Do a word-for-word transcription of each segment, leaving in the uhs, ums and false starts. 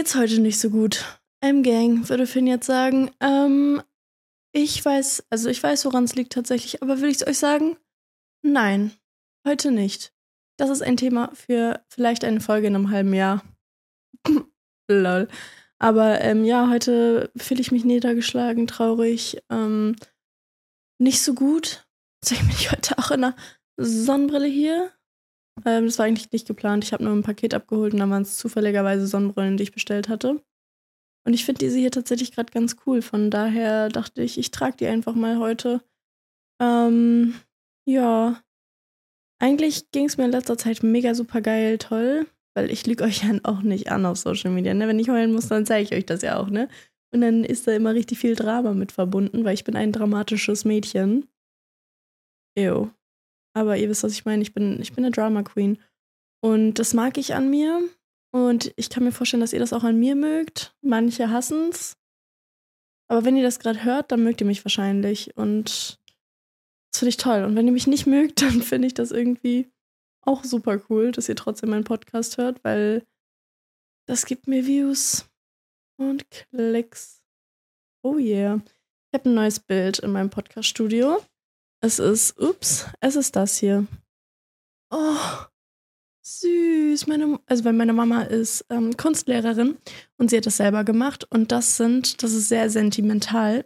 geht's heute nicht so gut. M-Gang, würde Finn jetzt sagen. Ähm, ich weiß, also ich weiß, woran es liegt tatsächlich, aber will ich es euch sagen? Nein, heute nicht. Das ist ein Thema für vielleicht eine Folge in einem halben Jahr. Lol. Aber ähm, ja, heute fühle ich mich niedergeschlagen, traurig, ähm, nicht so gut. Deswegen bin ich heute auch in einer Sonnenbrille hier. Ähm, das war eigentlich nicht geplant. Ich habe nur ein Paket abgeholt und dann waren es zufälligerweise Sonnenbrillen, die ich bestellt hatte. Und ich finde diese hier tatsächlich gerade ganz cool. Von daher dachte ich, ich trage die einfach mal heute. Ähm, ja, eigentlich ging es mir in letzter Zeit mega super geil, toll. Weil ich lüge euch ja auch nicht an auf Social Media, ne? Wenn ich heulen muss, dann zeige ich euch das ja auch, ne? Und dann ist da immer richtig viel Drama mit verbunden, weil ich bin ein dramatisches Mädchen. Ew. Aber ihr wisst, was ich meine. Ich bin, ich bin eine Drama Queen. Und das mag ich an mir. Und ich kann mir vorstellen, dass ihr das auch an mir mögt. Manche hassen's. Aber wenn ihr das gerade hört, dann mögt ihr mich wahrscheinlich. Und das finde ich toll. Und wenn ihr mich nicht mögt, dann finde ich das irgendwie auch super cool, dass ihr trotzdem meinen Podcast hört, weil das gibt mir Views und Klicks. Oh yeah. Ich habe ein neues Bild in meinem Podcast-Studio. Es ist, ups, es ist das hier. Oh, süß. Meine, also weil meine Mama ist ähm, Kunstlehrerin und sie hat das selber gemacht. Und das sind, das ist sehr sentimental,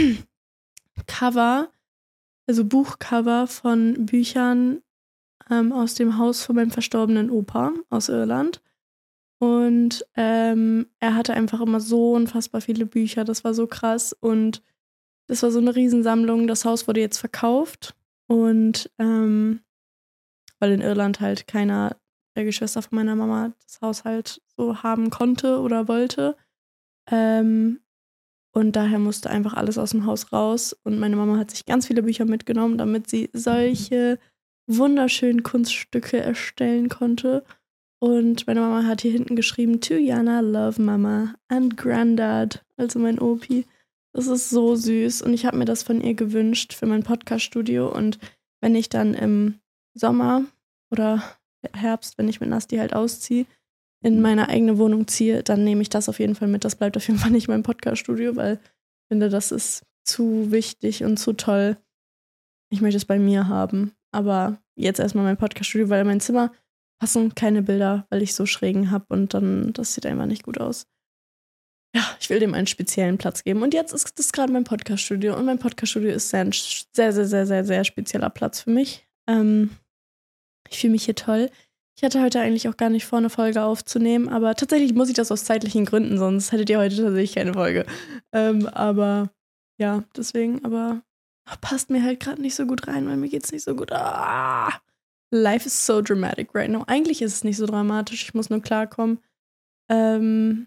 Cover, also Buchcover von Büchern ähm, aus dem Haus von meinem verstorbenen Opa aus Irland. Und ähm, er hatte einfach immer so unfassbar viele Bücher. Das war so krass. Und das war so eine Riesensammlung. Das Haus wurde jetzt verkauft. Und ähm, weil in Irland halt keiner der Geschwister von meiner Mama das Haus halt so haben konnte oder wollte. Ähm, und daher musste einfach alles aus dem Haus raus. Und meine Mama hat sich ganz viele Bücher mitgenommen, damit sie solche wunderschönen Kunststücke erstellen konnte. Und meine Mama hat hier hinten geschrieben, to Jana, love Mama and Granddad, also mein Opi. Das ist so süß und ich habe mir das von ihr gewünscht für mein Podcast-Studio. Und wenn ich dann im Sommer oder Herbst, wenn ich mit Nasti halt ausziehe, in meine eigene Wohnung ziehe, dann nehme ich das auf jeden Fall mit. Das bleibt auf jeden Fall nicht mein Podcast-Studio, weil ich finde, das ist zu wichtig und zu toll. Ich möchte es bei mir haben. Aber jetzt erstmal mein Podcast-Studio, weil mein Zimmer passen keine Bilder, weil ich so Schrägen habe und dann, das sieht einfach nicht gut aus. Ja, ich will dem einen speziellen Platz geben. Und jetzt ist das gerade mein Podcast-Studio. Und mein Podcast-Studio ist sehr, ein sehr, sehr, sehr, sehr, sehr spezieller Platz für mich. Ähm, ich fühle mich hier toll. Ich hatte heute eigentlich auch gar nicht vor, eine Folge aufzunehmen, aber tatsächlich muss ich das aus zeitlichen Gründen, sonst hättet ihr heute tatsächlich keine Folge. Ähm, aber ja, deswegen, aber passt mir halt gerade nicht so gut rein, weil mir geht's nicht so gut. Ah, life is so dramatic right now. Eigentlich ist es nicht so dramatisch, ich muss nur klarkommen. Ähm,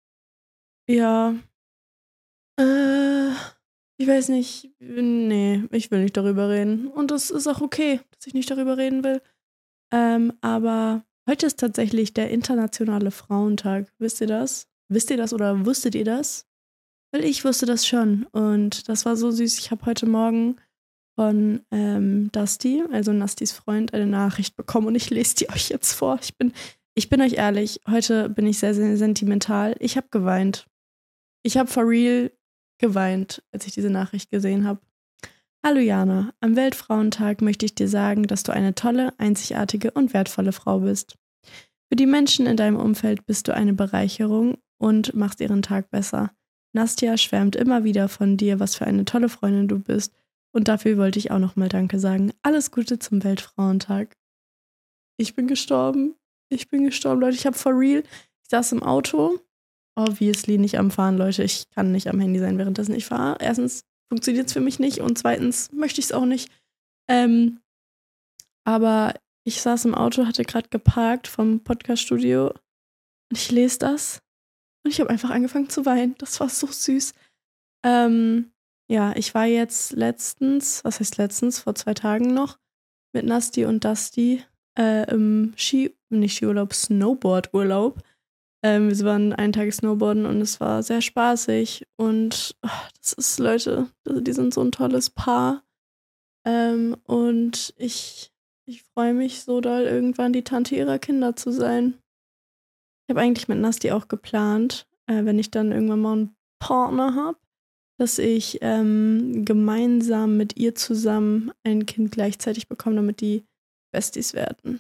ja, äh, ich weiß nicht, nee, ich will nicht darüber reden. Und das ist auch okay, dass ich nicht darüber reden will. Ähm, aber heute ist tatsächlich der internationale Frauentag. Wisst ihr das? Wisst ihr das oder wusstet ihr das? Weil ich wusste das schon. Und das war so süß. Ich habe heute Morgen von ähm, Dusty, also Nastis Freund, eine Nachricht bekommen und ich lese die euch jetzt vor. Ich bin, ich bin euch ehrlich, heute bin ich sehr, sehr sentimental. Ich habe geweint. Ich habe for real geweint, als ich diese Nachricht gesehen habe. Hallo Jana, am Weltfrauentag möchte ich dir sagen, dass du eine tolle, einzigartige und wertvolle Frau bist. Für die Menschen in deinem Umfeld bist du eine Bereicherung und machst ihren Tag besser. Nastja schwärmt immer wieder von dir, was für eine tolle Freundin du bist. Und dafür wollte ich auch nochmal Danke sagen. Alles Gute zum Weltfrauentag. Ich bin gestorben. Ich bin gestorben, Leute. Ich habe for real, ich saß im Auto. Obviously nicht am Fahren, Leute. Ich kann nicht am Handy sein, währenddessen ich fahre. Erstens funktioniert es für mich nicht und zweitens möchte ich es auch nicht. Ähm, aber ich saß im Auto, hatte gerade geparkt vom Podcast-Studio und ich lese das und ich habe einfach angefangen zu weinen. Das war so süß. Ähm, ja, ich war jetzt letztens, was heißt letztens, vor zwei Tagen noch, mit Nasti und Dusty äh, im Ski, nicht Skiurlaub, Snowboard-Urlaub. Ähm, wir waren einen Tag Snowboarden und es war sehr spaßig. Und ach, das ist, Leute, die sind so ein tolles Paar. Ähm, und ich, ich freue mich so doll, irgendwann die Tante ihrer Kinder zu sein. Ich habe eigentlich mit Nasti auch geplant, äh, wenn ich dann irgendwann mal einen Partner habe, dass ich ähm, gemeinsam mit ihr zusammen ein Kind gleichzeitig bekomme, damit die Besties werden.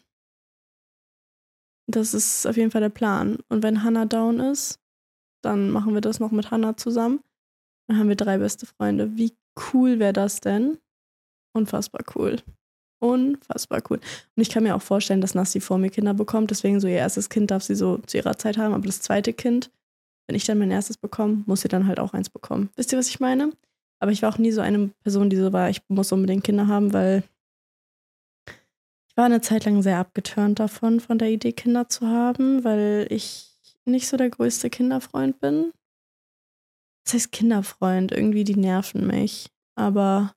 Das ist auf jeden Fall der Plan. Und wenn Hannah down ist, dann machen wir das noch mit Hannah zusammen. Dann haben wir drei beste Freunde. Wie cool wäre das denn? Unfassbar cool. Unfassbar cool. Und ich kann mir auch vorstellen, dass Nasti vor mir Kinder bekommt. Deswegen so ihr erstes Kind darf sie so zu ihrer Zeit haben. Aber das zweite Kind, wenn ich dann mein erstes bekomme, muss sie dann halt auch eins bekommen. Wisst ihr, was ich meine? Aber ich war auch nie so eine Person, die so war, ich muss unbedingt Kinder haben, weil ich war eine Zeit lang sehr abgeturnt davon, von der Idee, Kinder zu haben, weil ich nicht so der größte Kinderfreund bin. Das heißt Kinderfreund, irgendwie die nerven mich. Aber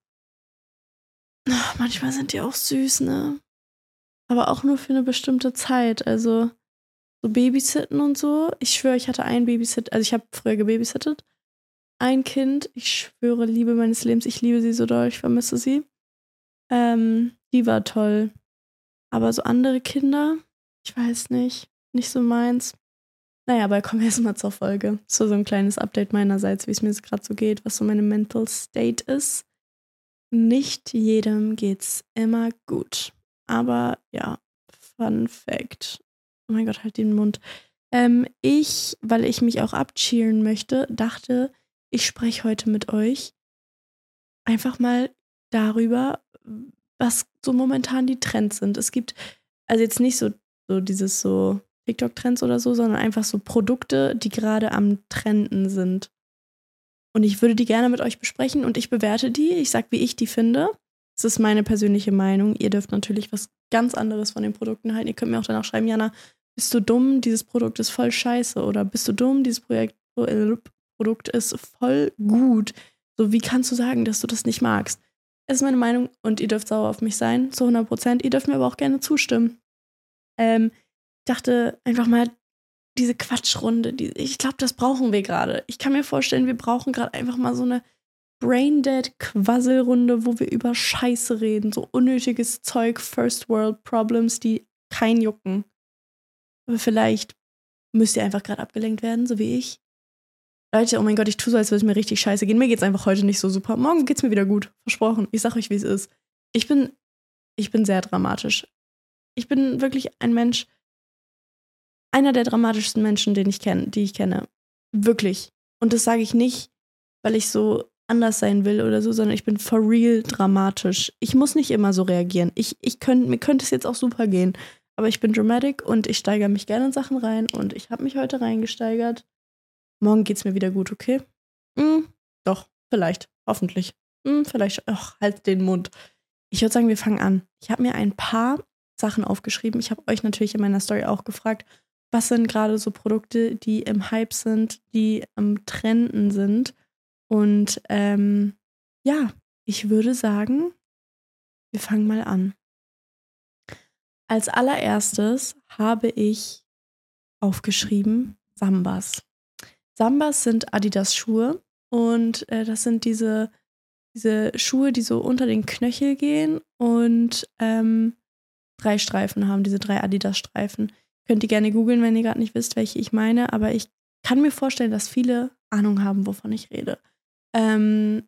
ach, manchmal sind die auch süß, ne? Aber auch nur für eine bestimmte Zeit. Also so Babysitten und so. Ich schwöre, ich hatte ein Babysit, also ich habe früher gebabysittet. Ein Kind, ich schwöre, Liebe meines Lebens, ich liebe sie so doll, ich vermisse sie. Ähm, die war toll. Aber so andere Kinder, ich weiß nicht, nicht so meins. Naja, aber kommen wir erstmal zur Folge. So, so ein kleines Update meinerseits, wie es mir jetzt gerade so geht, was so meine Mental State ist. Nicht jedem geht's immer gut. Aber ja, Fun Fact. Oh mein Gott, halt den Mund. Ähm, ich, weil ich mich auch abcheeren möchte, dachte, ich spreche heute mit euch einfach mal darüber, was so momentan die Trends sind. Es gibt also jetzt nicht so, so dieses so TikTok-Trends oder so, sondern einfach so Produkte, die gerade am Trenden sind. Und ich würde die gerne mit euch besprechen und ich bewerte die. Ich sag, wie ich die finde. Das ist meine persönliche Meinung. Ihr dürft natürlich was ganz anderes von den Produkten halten. Ihr könnt mir auch danach schreiben, Jana, bist du dumm? Dieses Produkt ist voll scheiße. Oder bist du dumm? Dieses Projekt, äh, Produkt ist voll gut. So, wie kannst du sagen, dass du das nicht magst? Das ist meine Meinung und ihr dürft sauer auf mich sein, zu hundert Prozent. Ihr dürft mir aber auch gerne zustimmen. Ähm, ich dachte einfach mal, diese Quatschrunde, die, ich glaube, das brauchen wir gerade. Ich kann mir vorstellen, wir brauchen gerade einfach mal so eine Braindead-Quasselrunde, wo wir über Scheiße reden. So unnötiges Zeug, First World Problems, die kein jucken. Aber vielleicht müsst ihr einfach gerade abgelenkt werden, so wie ich. Leute, oh mein Gott, ich tue so, als würde es mir richtig scheiße gehen. Mir geht's einfach heute nicht so super. Morgen geht's mir wieder gut. Versprochen. Ich sag euch, wie es ist. Ich bin, ich bin sehr dramatisch. Ich bin wirklich ein Mensch, einer der dramatischsten Menschen, den ich kenne, die ich kenne. Wirklich. Und das sage ich nicht, weil ich so anders sein will oder so, sondern ich bin for real dramatisch. Ich muss nicht immer so reagieren. Ich, ich könnt, mir könnte es jetzt auch super gehen. Aber ich bin dramatic und ich steigere mich gerne in Sachen rein und ich habe mich heute reingesteigert. Morgen geht's mir wieder gut, okay? Hm, doch, vielleicht. Hoffentlich. Hm, vielleicht. Ach, halt den Mund. Ich würde sagen, wir fangen an. Ich habe mir ein paar Sachen aufgeschrieben. Ich habe euch natürlich in meiner Story auch gefragt, was sind gerade so Produkte, die im Hype sind, die am Trenden sind. Und ähm, ja, ich würde sagen, wir fangen mal an. Als allererstes habe ich aufgeschrieben Sambas. Sambas sind Adidas-Schuhe und äh, das sind diese, diese Schuhe, die so unter den Knöchel gehen und ähm, drei Streifen haben, diese drei Adidas-Streifen. Könnt ihr gerne googeln, wenn ihr gerade nicht wisst, welche ich meine, aber ich kann mir vorstellen, dass viele Ahnung haben, wovon ich rede. Ähm,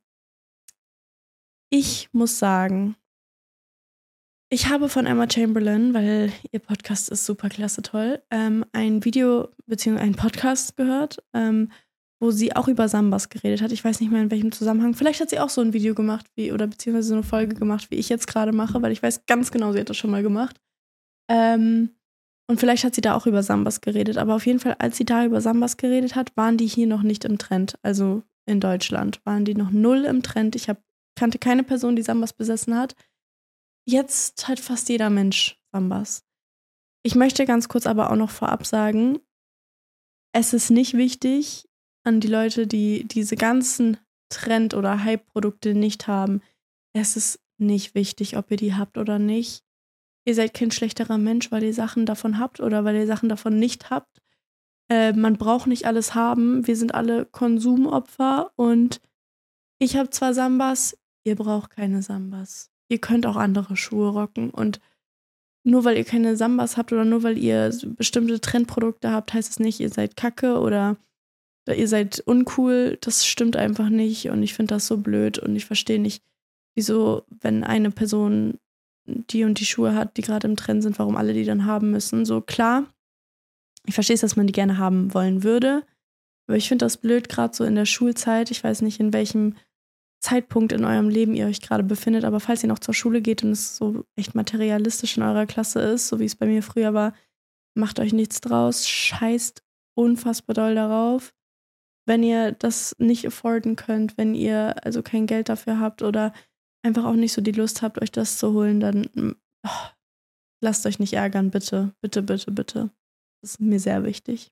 ich muss sagen, ich habe von Emma Chamberlain, weil ihr Podcast ist super klasse toll, ähm, ein Video bzw. einen Podcast gehört, ähm, wo sie auch über Sambas geredet hat. Ich weiß nicht mehr in welchem Zusammenhang. Vielleicht hat sie auch so ein Video gemacht, wie oder beziehungsweise so eine Folge gemacht, wie ich jetzt gerade mache, weil ich weiß ganz genau, sie hat das schon mal gemacht. Ähm, und vielleicht hat sie da auch über Sambas geredet. Aber auf jeden Fall, als sie da über Sambas geredet hat, waren die hier noch nicht im Trend. Also in Deutschland waren die noch null im Trend. Ich hab, kannte keine Person, die Sambas besessen hat. Jetzt hat fast jeder Mensch Sambas. Ich möchte ganz kurz aber auch noch vorab sagen, es ist nicht wichtig an die Leute, die diese ganzen Trend- oder Hype-Produkte nicht haben. Es ist nicht wichtig, ob ihr die habt oder nicht. Ihr seid kein schlechterer Mensch, weil ihr Sachen davon habt oder weil ihr Sachen davon nicht habt. Äh, man braucht nicht alles haben. Wir sind alle Konsumopfer und ich habe zwar Sambas, ihr braucht keine Sambas. Ihr könnt auch andere Schuhe rocken und nur weil ihr keine Sambas habt oder nur weil ihr bestimmte Trendprodukte habt, heißt es nicht, ihr seid kacke oder ihr seid uncool. Das stimmt einfach nicht und ich finde das so blöd und ich verstehe nicht, wieso, wenn eine Person die und die Schuhe hat, die gerade im Trend sind, warum alle die dann haben müssen. So klar, ich verstehe es, dass man die gerne haben wollen würde, aber ich finde das blöd, gerade so in der Schulzeit. Ich weiß nicht, in welchem Zeitpunkt in eurem Leben ihr euch gerade befindet, aber falls ihr noch zur Schule geht und es so echt materialistisch in eurer Klasse ist, so wie es bei mir früher war, macht euch nichts draus, scheißt unfassbar doll darauf. Wenn ihr das nicht afforden könnt, wenn ihr also kein Geld dafür habt oder einfach auch nicht so die Lust habt, euch das zu holen, dann oh, lasst euch nicht ärgern, bitte, bitte, bitte, bitte. Das ist mir sehr wichtig.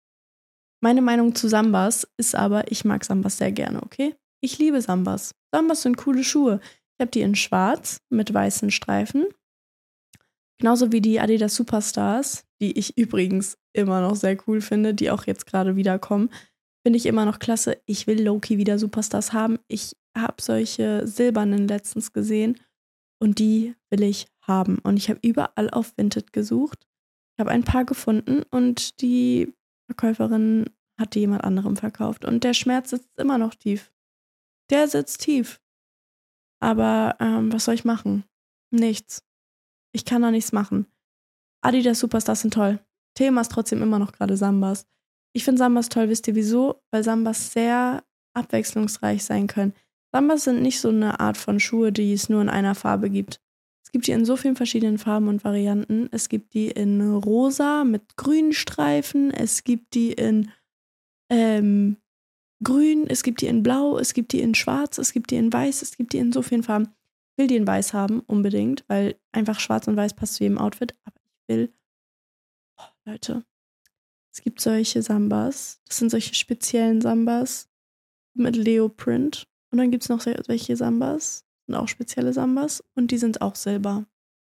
Meine Meinung zu Sambas ist aber, ich mag Sambas sehr gerne, okay? Ich liebe Sambas. Sambas sind coole Schuhe. Ich habe die in schwarz mit weißen Streifen. Genauso wie die Adidas Superstars, die ich übrigens immer noch sehr cool finde, die auch jetzt gerade wiederkommen. Finde ich immer noch klasse. Ich will Low-Key wieder Superstars haben. Ich habe solche silbernen letztens gesehen und die will ich haben. Und ich habe überall auf Vinted gesucht. Ich habe ein paar gefunden und die Verkäuferin hat die jemand anderem verkauft. Und der Schmerz sitzt immer noch tief. Der sitzt tief. Aber ähm, was soll ich machen? Nichts. Ich kann da nichts machen. Adidas Superstars sind toll. Thema ist trotzdem immer noch gerade Sambas. Ich finde Sambas toll, wisst ihr wieso? Weil Sambas sehr abwechslungsreich sein können. Sambas sind nicht so eine Art von Schuhe, die es nur in einer Farbe gibt. Es gibt die in so vielen verschiedenen Farben und Varianten. Es gibt die in rosa mit grünen Streifen. Es gibt die in ähm, grün. Es gibt die in blau. Es gibt die in schwarz. Es gibt die in weiß. Es gibt die in so vielen Farben. Ich will die in weiß haben, unbedingt, weil einfach schwarz und weiß passt zu jedem Outfit. Aber ich will, oh, Leute, es gibt solche Sambas. Das sind solche speziellen Sambas mit Leoprint. Und dann gibt es noch solche Sambas. Sind auch spezielle Sambas. Und die sind auch silber.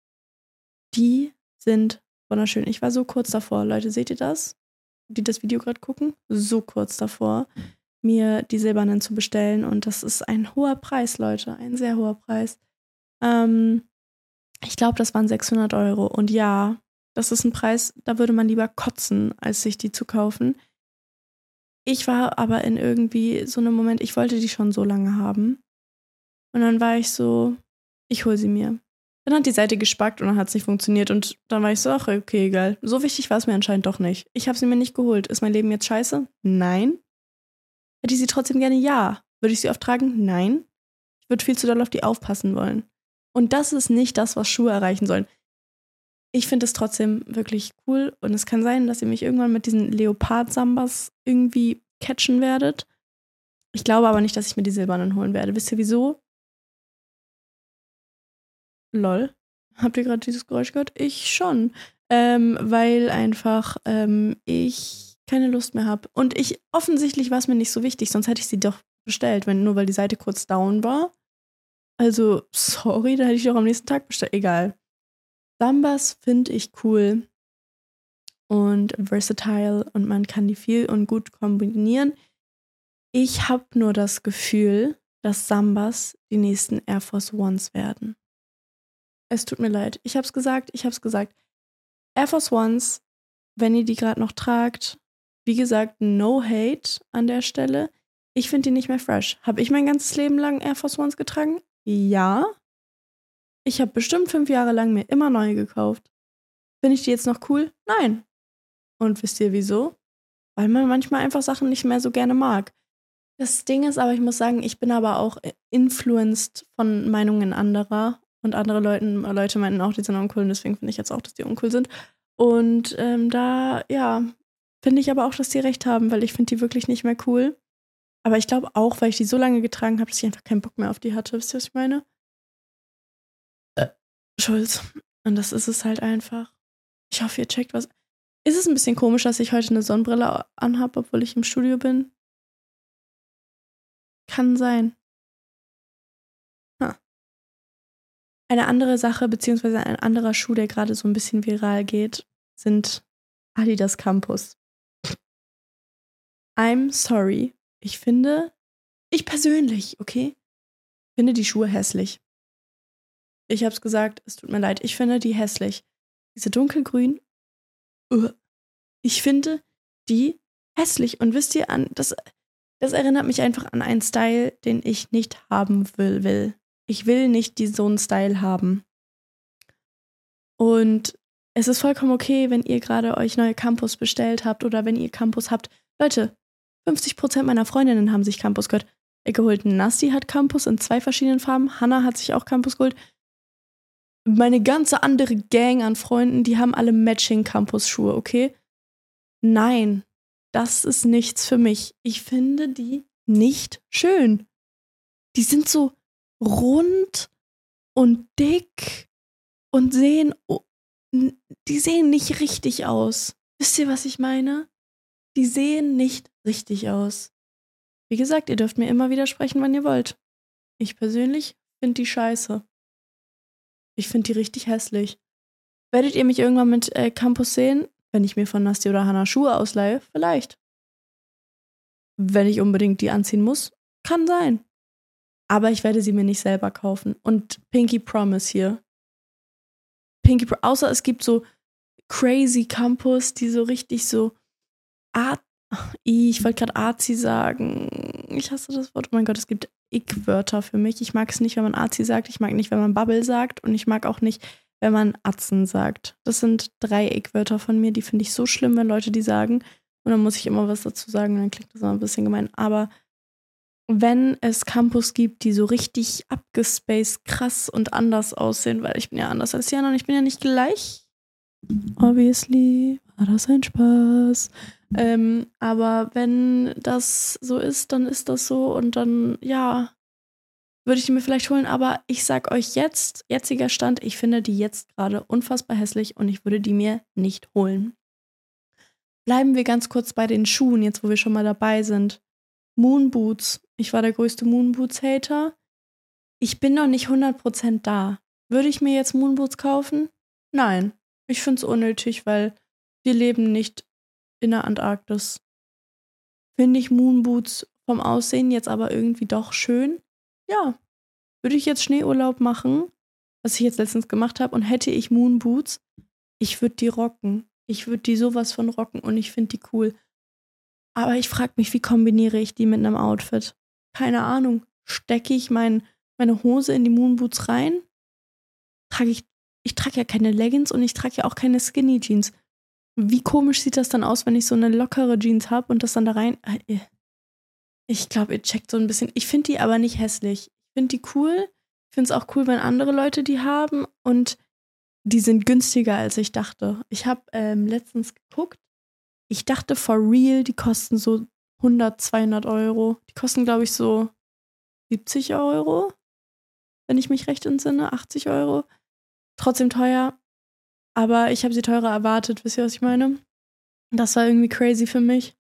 Die sind wunderschön. Ich war so kurz davor. Leute, seht ihr das? Die das Video gerade gucken? So kurz davor, mir die silbernen zu bestellen. Und das ist ein hoher Preis, Leute. Ein sehr hoher Preis. Ähm, ich glaube, das waren sechshundert Euro. Und ja, das ist ein Preis, da würde man lieber kotzen, als sich die zu kaufen. Ich war aber in irgendwie so einem Moment, ich wollte die schon so lange haben. Und dann war ich so, ich hole sie mir. Dann hat die Seite gespackt und dann hat es nicht funktioniert. Und dann war ich so, ach, okay, egal. So wichtig war es mir anscheinend doch nicht. Ich habe sie mir nicht geholt. Ist mein Leben jetzt scheiße? Nein. Hätte ich sie trotzdem gerne? Ja. Würde ich sie oft tragen? Nein. Ich würde viel zu doll auf die aufpassen wollen. Und das ist nicht das, was Schuhe erreichen sollen. Ich finde es trotzdem wirklich cool und es kann sein, dass ihr mich irgendwann mit diesen Leopard-Sambas irgendwie catchen werdet. Ich glaube aber nicht, dass ich mir die silbernen holen werde. Wisst ihr wieso? Lol. Habt ihr gerade dieses Geräusch gehört? Ich schon. Ähm, weil einfach ähm, ich keine Lust mehr habe. Und ich, offensichtlich war es mir nicht so wichtig, sonst hätte ich sie doch bestellt, wenn nur weil die Seite kurz down war. Also, sorry, da hätte ich doch am nächsten Tag bestellt. Egal. Sambas finde ich cool und versatile und man kann die viel und gut kombinieren. Ich habe nur das Gefühl, dass Sambas die nächsten Air Force Ones werden. Es tut mir leid. Ich habe es gesagt, ich habe es gesagt. Air Force Ones, wenn ihr die gerade noch tragt, wie gesagt, no hate an der Stelle. Ich finde die nicht mehr fresh. Habe ich mein ganzes Leben lang Air Force Ones getragen? Ja. Ich habe bestimmt fünf Jahre lang mir immer neue gekauft. Finde ich die jetzt noch cool? Nein. Und wisst ihr wieso? Weil man manchmal einfach Sachen nicht mehr so gerne mag. Das Ding ist aber, ich muss sagen, ich bin aber auch influenced von Meinungen anderer. Und andere Leuten, Leute meinten auch, die sind uncool. Und deswegen finde ich jetzt auch, dass die uncool sind. Und ähm, da, ja, finde ich aber auch, dass die recht haben, weil ich finde die wirklich nicht mehr cool. Aber ich glaube auch, weil ich die so lange getragen habe, dass ich einfach keinen Bock mehr auf die hatte. Wisst ihr, was ich meine? Schulz. Und das ist es halt einfach. Ich hoffe, ihr checkt was. Ist es ein bisschen komisch, dass ich heute eine Sonnenbrille anhabe, obwohl ich im Studio bin? Kann sein. Ha. Eine andere Sache, beziehungsweise ein anderer Schuh, der gerade so ein bisschen viral geht, sind Adidas Campus. I'm sorry. Ich finde, ich persönlich, okay, finde die Schuhe hässlich. Ich hab's gesagt, es tut mir leid. Ich finde die hässlich. diese dunkelgrün, uh, ich finde die hässlich. Und wisst ihr, an das, das erinnert mich einfach an einen Style, den ich nicht haben will. will. Ich will nicht die, so einen Style haben. Und es ist vollkommen okay, wenn ihr gerade euch neue Campus bestellt habt oder wenn ihr Campus habt. Leute, fünfzig Prozent meiner Freundinnen haben sich Campus geholt. geholt. Nasti hat Campus in zwei verschiedenen Farben. Hannah hat sich auch Campus geholt. Meine ganze andere Gang an Freunden, die haben alle Matching-Campus-Schuhe, okay? Nein, das ist nichts für mich. Ich finde die nicht schön. Die sind so rund und dick und sehen, die sehen nicht richtig aus. Wisst ihr, was ich meine? Die sehen nicht richtig aus. Wie gesagt, ihr dürft mir immer widersprechen, wann ihr wollt. Ich persönlich finde die scheiße. Ich finde die richtig hässlich. Werdet ihr mich irgendwann mit äh, Campus sehen? Wenn ich mir von Nasti oder Hannah Schuhe ausleihe? Vielleicht. Wenn ich unbedingt die anziehen muss? Kann sein. Aber ich werde sie mir nicht selber kaufen. Und Pinky Promise hier. Pinky Pro- außer es gibt so crazy Campus, die so richtig so Art. Ich wollte gerade Arzi sagen. Ich hasse das Wort. Oh mein Gott, es gibt Ick-Wörter für mich. Ich mag es nicht, wenn man Arzi sagt. Ich mag nicht, wenn man Bubble sagt. Und ich mag auch nicht, wenn man Atzen sagt. Das sind drei Ick-Wörter von mir. Die finde ich so schlimm, wenn Leute die sagen. Und dann muss ich immer was dazu sagen. Und dann klingt das immer ein bisschen gemein. Aber wenn es Campus gibt, die so richtig abgespaced, krass und anders aussehen, weil ich bin ja anders als Jana und ich bin ja nicht gleich. Obviously war das ein Spaß. Ähm, aber wenn das so ist, dann ist das so und dann, ja, würde ich die mir vielleicht holen. Aber ich sag euch jetzt, jetziger Stand, ich finde die jetzt gerade unfassbar hässlich und ich würde die mir nicht holen. Bleiben wir ganz kurz bei den Schuhen, jetzt wo wir schon mal dabei sind. Moonboots. Ich war der größte Moonboots-Hater. Ich bin noch nicht hundert Prozent da. Würde ich mir jetzt Moonboots kaufen? Nein. Ich finde es unnötig, weil wir leben nicht in der Antarktis. Finde ich Moonboots vom Aussehen jetzt aber irgendwie doch schön? Ja. Würde ich jetzt Schneeurlaub machen, was ich jetzt letztens gemacht habe, und hätte ich Moonboots, ich würde die rocken. Ich würde die sowas von rocken und ich finde die cool. Aber ich frage mich, wie kombiniere ich die mit einem Outfit? Keine Ahnung. Stecke ich mein, meine Hose in die Moonboots rein? Trage ich, ich trage ja keine Leggings und ich trage ja auch keine Skinny Jeans. Wie komisch sieht das dann aus, wenn ich so eine lockere Jeans habe und das dann da rein. Ich glaube, ihr checkt so ein bisschen. Ich finde die aber nicht hässlich. Ich finde die cool. Ich finde es auch cool, wenn andere Leute die haben. Und die sind günstiger, als ich dachte. Ich habe ähm, letztens geguckt. Ich dachte for real, die kosten so hundert, zweihundert Euro. Die kosten, glaube ich, so siebzig Euro. Wenn ich mich recht entsinne. achtzig Euro. Trotzdem teuer. Aber ich habe sie teurer erwartet. Wisst ihr, was ich meine? Das war irgendwie crazy für mich.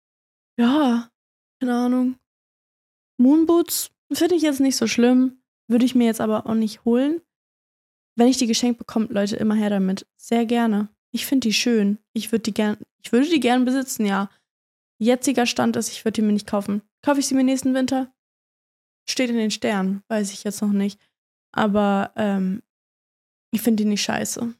Ja, keine Ahnung. Moonboots finde ich jetzt nicht so schlimm. Würde ich mir jetzt aber auch nicht holen. Wenn ich die geschenkt bekomme, Leute, immer her damit. Sehr gerne. Ich finde die schön. Ich würde die gern, ich würde die gern besitzen, ja. Jetziger Stand ist, ich würde die mir nicht kaufen. Kaufe ich sie mir nächsten Winter? Steht in den Sternen. Weiß ich jetzt noch nicht. Aber ähm, ich finde die nicht scheiße.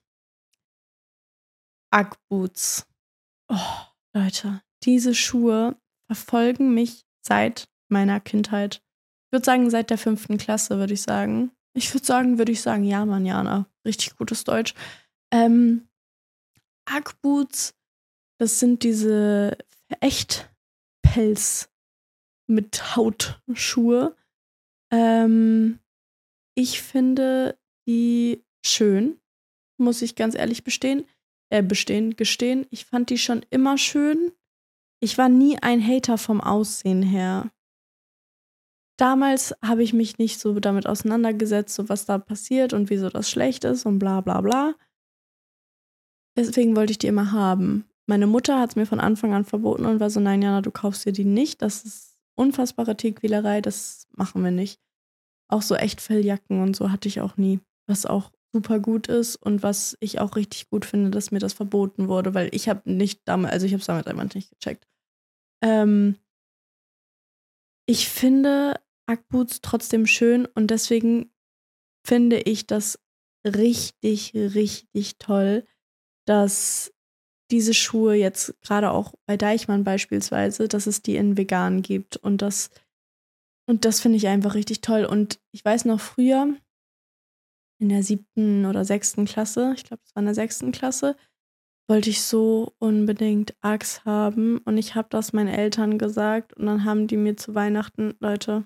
Ugg-Boots. Oh, Leute, diese Schuhe verfolgen mich seit meiner Kindheit. Ich würde sagen, seit der fünften Klasse, würde ich sagen. Ich würde sagen, würde ich sagen, ja, Mann, Jana. Richtig gutes Deutsch. Ähm, Ugg-Boots, das sind diese Echtpelz mit Hautschuhe. Ähm, ich finde die schön, muss ich ganz ehrlich bestehen. Äh, bestehen, gestehen. Ich fand die schon immer schön. Ich war nie ein Hater vom Aussehen her. Damals habe ich mich nicht so damit auseinandergesetzt, so was da passiert und wieso das schlecht ist und bla bla bla. Deswegen wollte ich die immer haben. Meine Mutter hat es mir von Anfang an verboten und war so, nein, Jana, du kaufst dir die nicht. Das ist unfassbare Tierquälerei, das machen wir nicht. Auch so Echtfelljacken und so hatte ich auch nie. Was auch super gut ist und was ich auch richtig gut finde, dass mir das verboten wurde, weil ich habe nicht damals, also ich habe es damals einfach nicht gecheckt. Ähm, ich finde Ugg-Boots trotzdem schön und deswegen finde ich das richtig, richtig toll, dass diese Schuhe jetzt gerade auch bei Deichmann beispielsweise, dass es die in vegan gibt. Und das, und das finde ich einfach richtig toll. Und ich weiß noch früher, in der siebten oder sechsten Klasse, ich glaube, es war in der sechsten Klasse, wollte ich so unbedingt Uggs haben. Und ich habe das meinen Eltern gesagt. Und dann haben die mir zu Weihnachten, Leute,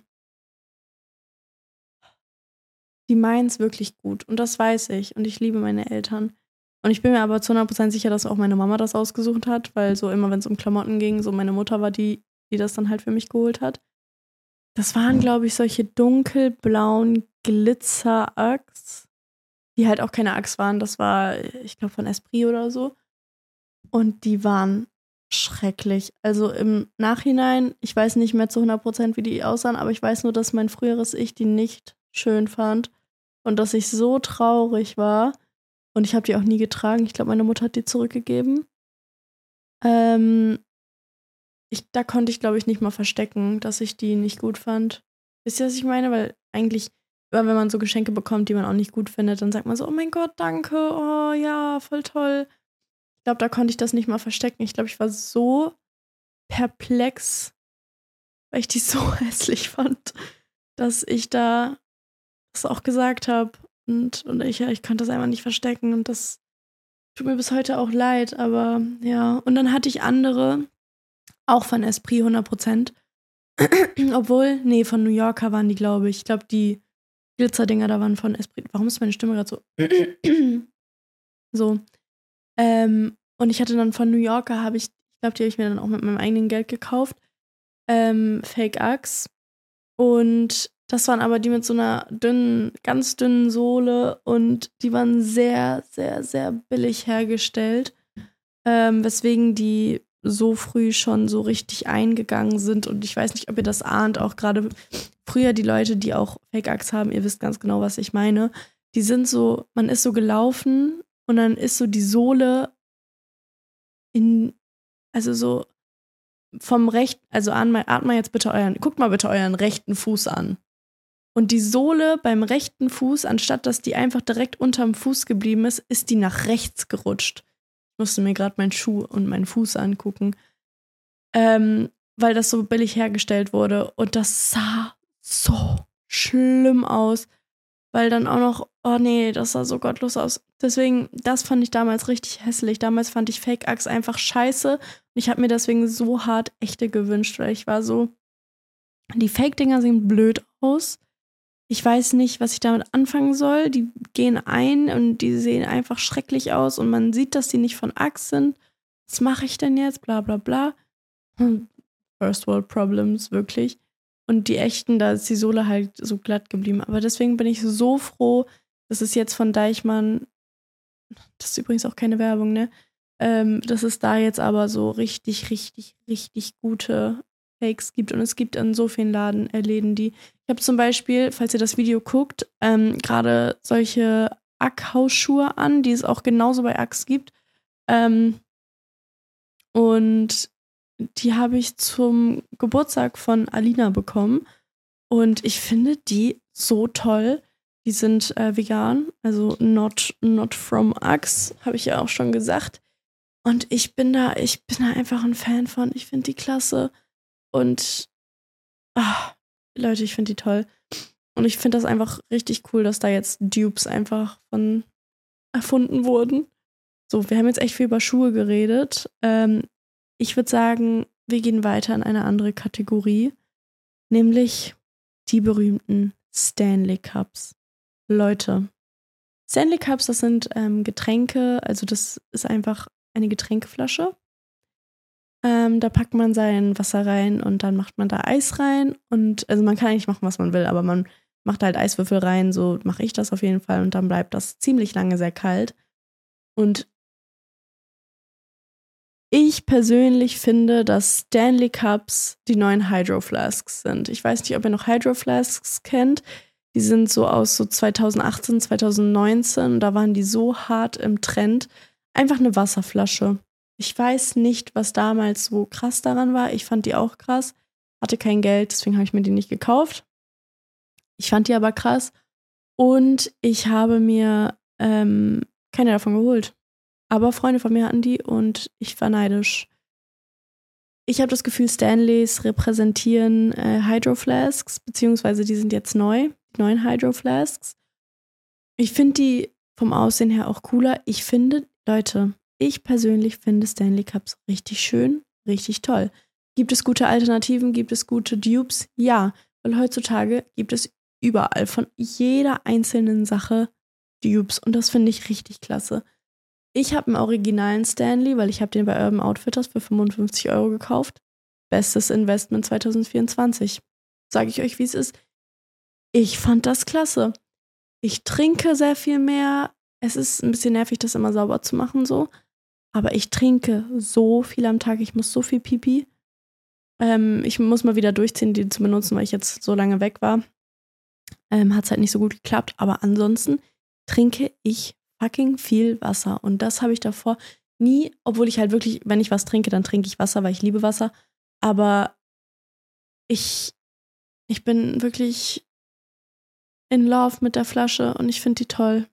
die meinen es wirklich gut. Und das weiß ich. Und ich liebe meine Eltern. Und ich bin mir aber zu hundert Prozent sicher, dass auch meine Mama das ausgesucht hat, weil so immer, wenn es um Klamotten ging, so meine Mutter war die, die das dann halt für mich geholt hat. Das waren, glaube ich, solche dunkelblauen Glitzer-Uggs, die halt auch keine Uggs waren. Das war, ich glaube, von Esprit oder so. Und die waren schrecklich. Also im Nachhinein, ich weiß nicht mehr zu hundert Prozent, wie die aussahen, aber ich weiß nur, dass mein früheres Ich die nicht schön fand und dass ich so traurig war. Und ich habe die auch nie getragen. Ich glaube, meine Mutter hat die zurückgegeben. Ähm, ich, da konnte ich, glaube ich, nicht mal verstecken, dass ich die nicht gut fand. Wisst ihr, was ich meine? Weil eigentlich, immer wenn man so Geschenke bekommt, die man auch nicht gut findet, dann sagt man so, oh mein Gott, danke, oh ja, voll toll. Ich glaube, da konnte ich das nicht mal verstecken. Ich glaube, ich war so perplex, weil ich die so hässlich fand, dass ich da das auch gesagt habe. Und, und ich, ja, ich konnte das einfach nicht verstecken. Und das tut mir bis heute auch leid. Aber ja. Und dann hatte ich andere, auch von Esprit hundert Prozent. Obwohl, nee, von New Yorker waren die, glaube ich. Ich glaube, die Glitzerdinger da waren von Esprit. Warum ist meine Stimme gerade so? so. Ähm, und ich hatte dann von New Yorker, habe ich, ich glaube, die habe ich mir dann auch mit meinem eigenen Geld gekauft. Ähm, Fake Uggs. Und das waren aber die mit so einer dünnen, ganz dünnen Sohle und die waren sehr, sehr, sehr billig hergestellt, ähm, weswegen die so früh schon so richtig eingegangen sind. Und ich weiß nicht, ob ihr das ahnt, auch gerade früher die Leute, die auch Fake-Uggs haben, ihr wisst ganz genau, was ich meine. Die sind so, man ist so gelaufen und dann ist so die Sohle in, also so vom rechten, also atmet mal jetzt bitte euren, guckt mal bitte euren rechten Fuß an. Und die Sohle beim rechten Fuß, anstatt dass die einfach direkt unterm Fuß geblieben ist, ist die nach rechts gerutscht. Ich musste mir gerade meinen Schuh und meinen Fuß angucken. Ähm, weil das so billig hergestellt wurde. Und das sah so schlimm aus. Weil dann auch noch, oh nee, das sah so gottlos aus. Deswegen, das fand ich damals richtig hässlich. Damals fand ich Fake Uggs einfach scheiße. Und ich habe mir deswegen so hart echte gewünscht, weil ich war so, die Fake-Dinger sehen blöd aus. Ich weiß nicht, was ich damit anfangen soll. Die gehen ein und die sehen einfach schrecklich aus und man sieht, dass die nicht von Uggs sind. Was mache ich denn jetzt? Bla bla bla. First World Problems, wirklich. Und die echten, da ist die Sohle halt so glatt geblieben. Aber deswegen bin ich so froh, dass es jetzt von Deichmann, das ist übrigens auch keine Werbung, ne? Ähm, dass es da jetzt aber so richtig, richtig, richtig gute Fakes gibt. Und es gibt in so vielen Laden, äh, Läden, die. Ich habe zum Beispiel, falls ihr das Video guckt, ähm, gerade solche Ugg-Hausschuhe an, die es auch genauso bei Uggs gibt. Ähm, und die habe ich zum Geburtstag von Alina bekommen. Und ich finde die so toll. Die sind äh, vegan, also not, not from Uggs, habe ich ja auch schon gesagt. Und ich bin da, ich bin da einfach ein Fan von. Ich finde die klasse. Und ach, Leute, ich finde die toll. Und ich finde das einfach richtig cool, dass da jetzt Dupes einfach von erfunden wurden. So, wir haben jetzt echt viel über Schuhe geredet. Ähm, ich würde sagen, wir gehen weiter in eine andere Kategorie, nämlich die berühmten Stanley Cups. Leute, Stanley Cups, das sind ähm, Getränke, also das ist einfach eine Getränkeflasche. Ähm, da packt man sein Wasser rein und dann macht man da Eis rein. Und also man kann eigentlich machen, was man will, aber man macht halt Eiswürfel rein, so mache ich das auf jeden Fall. Und dann bleibt das ziemlich lange sehr kalt. Und ich persönlich finde, dass Stanley Cups die neuen Hydro Flasks sind. Ich weiß nicht, ob ihr noch Hydro Flasks kennt. Die sind so aus so zweitausendachtzehn, zweitausendneunzehn. Da waren die so hart im Trend. Einfach eine Wasserflasche. Ich weiß nicht, was damals so krass daran war. Ich fand die auch krass. Hatte kein Geld, deswegen habe ich mir die nicht gekauft. Ich fand die aber krass. Und ich habe mir ähm, keine davon geholt. aber Freunde von mir hatten die und ich war neidisch. Ich habe das Gefühl, Stanleys repräsentieren äh, Hydro Flasks, beziehungsweise die sind jetzt neu, die neuen Hydro Flasks. Ich finde die vom Aussehen her auch cooler. Ich finde, Leute, ich persönlich finde Stanley Cups richtig schön, richtig toll. Gibt es gute Alternativen? Gibt es gute Dupes? Ja, weil heutzutage gibt es überall von jeder einzelnen Sache Dupes und das finde ich richtig klasse. Ich habe einen originalen Stanley, weil ich habe den bei Urban Outfitters für fünfundfünfzig Euro gekauft. Bestes Investment zwanzig vierundzwanzig. Sage ich euch, wie es ist. Ich fand das klasse. Ich trinke sehr viel mehr. Es ist ein bisschen nervig, das immer sauber zu machen so. Aber ich trinke so viel am Tag. Ich muss so viel Pipi. Ähm, ich muss mal wieder durchziehen, die zu benutzen, weil ich jetzt so lange weg war. Ähm, hat es halt nicht so gut geklappt. Aber ansonsten trinke ich fucking viel Wasser. Und das habe ich davor nie, obwohl ich halt wirklich, wenn ich was trinke, dann trinke ich Wasser, weil ich liebe Wasser. Aber ich, ich bin wirklich in love mit der Flasche und ich finde die toll.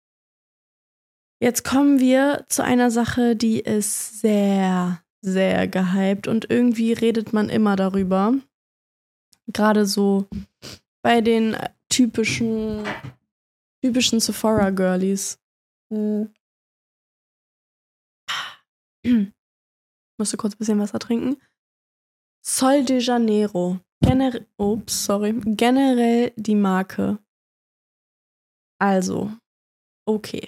Jetzt kommen wir zu einer Sache, die ist sehr, sehr gehypt und irgendwie redet man immer darüber. Gerade so bei den typischen, typischen Sephora-Girlies. Hm. Ich musste kurz ein bisschen Wasser trinken. Sol de Janeiro. Generell, ups, sorry. Generell die Marke. Also, okay.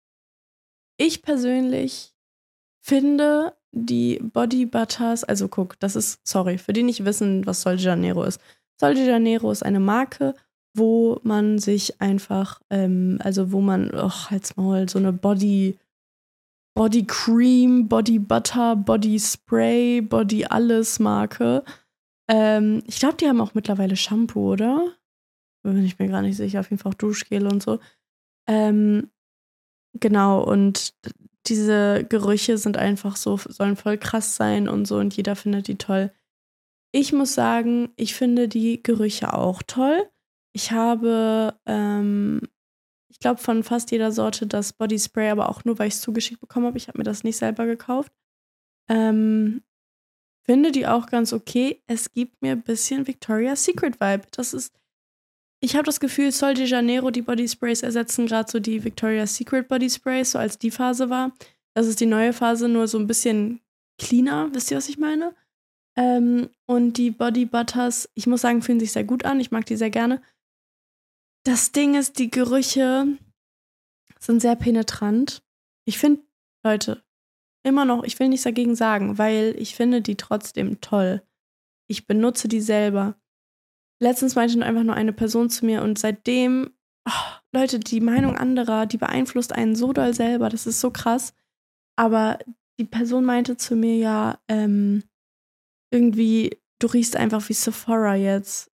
Ich persönlich finde die Body Butters, also guck, das ist, sorry, für die nicht wissen, was Sol de Janeiro ist. Sol de Janeiro ist eine Marke, wo man sich einfach, ähm, also wo man, ach, halt's Maul, so eine Body, Body Cream, Body Butter, Body Spray, Body alles Marke. Ähm, ich glaube, die haben auch mittlerweile Shampoo, oder? Bin ich mir gar nicht sicher, auf jeden Fall auch Duschgel und so. Ähm, genau, und diese Gerüche sind einfach so, sollen voll krass sein und so und jeder findet die toll. Ich muss sagen, ich finde die Gerüche auch toll. Ich habe, ähm, ich glaube, von fast jeder Sorte das Body Spray, aber auch nur, weil ich es zugeschickt bekommen habe. Ich habe mir das nicht selber gekauft. Ähm, finde die auch ganz okay. Es gibt mir ein bisschen Victoria's Secret Vibe. Das ist, ich habe das Gefühl, Sol de Janeiro, die Body Sprays ersetzen gerade so die Victoria's Secret Body Sprays, so als die Phase war. Das ist die neue Phase, nur so ein bisschen cleaner. Wisst ihr, was ich meine? Ähm, und die Body Butters, ich muss sagen, fühlen sich sehr gut an. Ich mag die sehr gerne. Das Ding ist, die Gerüche sind sehr penetrant. Ich finde, Leute, immer noch, ich will nichts dagegen sagen, weil ich finde die trotzdem toll. Ich benutze die selber. Letztens meinte einfach nur eine Person zu mir und seitdem, oh, Leute, die Meinung anderer, die beeinflusst einen so doll selber, das ist so krass. Aber die Person meinte zu mir ja, ähm, irgendwie, du riechst einfach wie Sephora jetzt.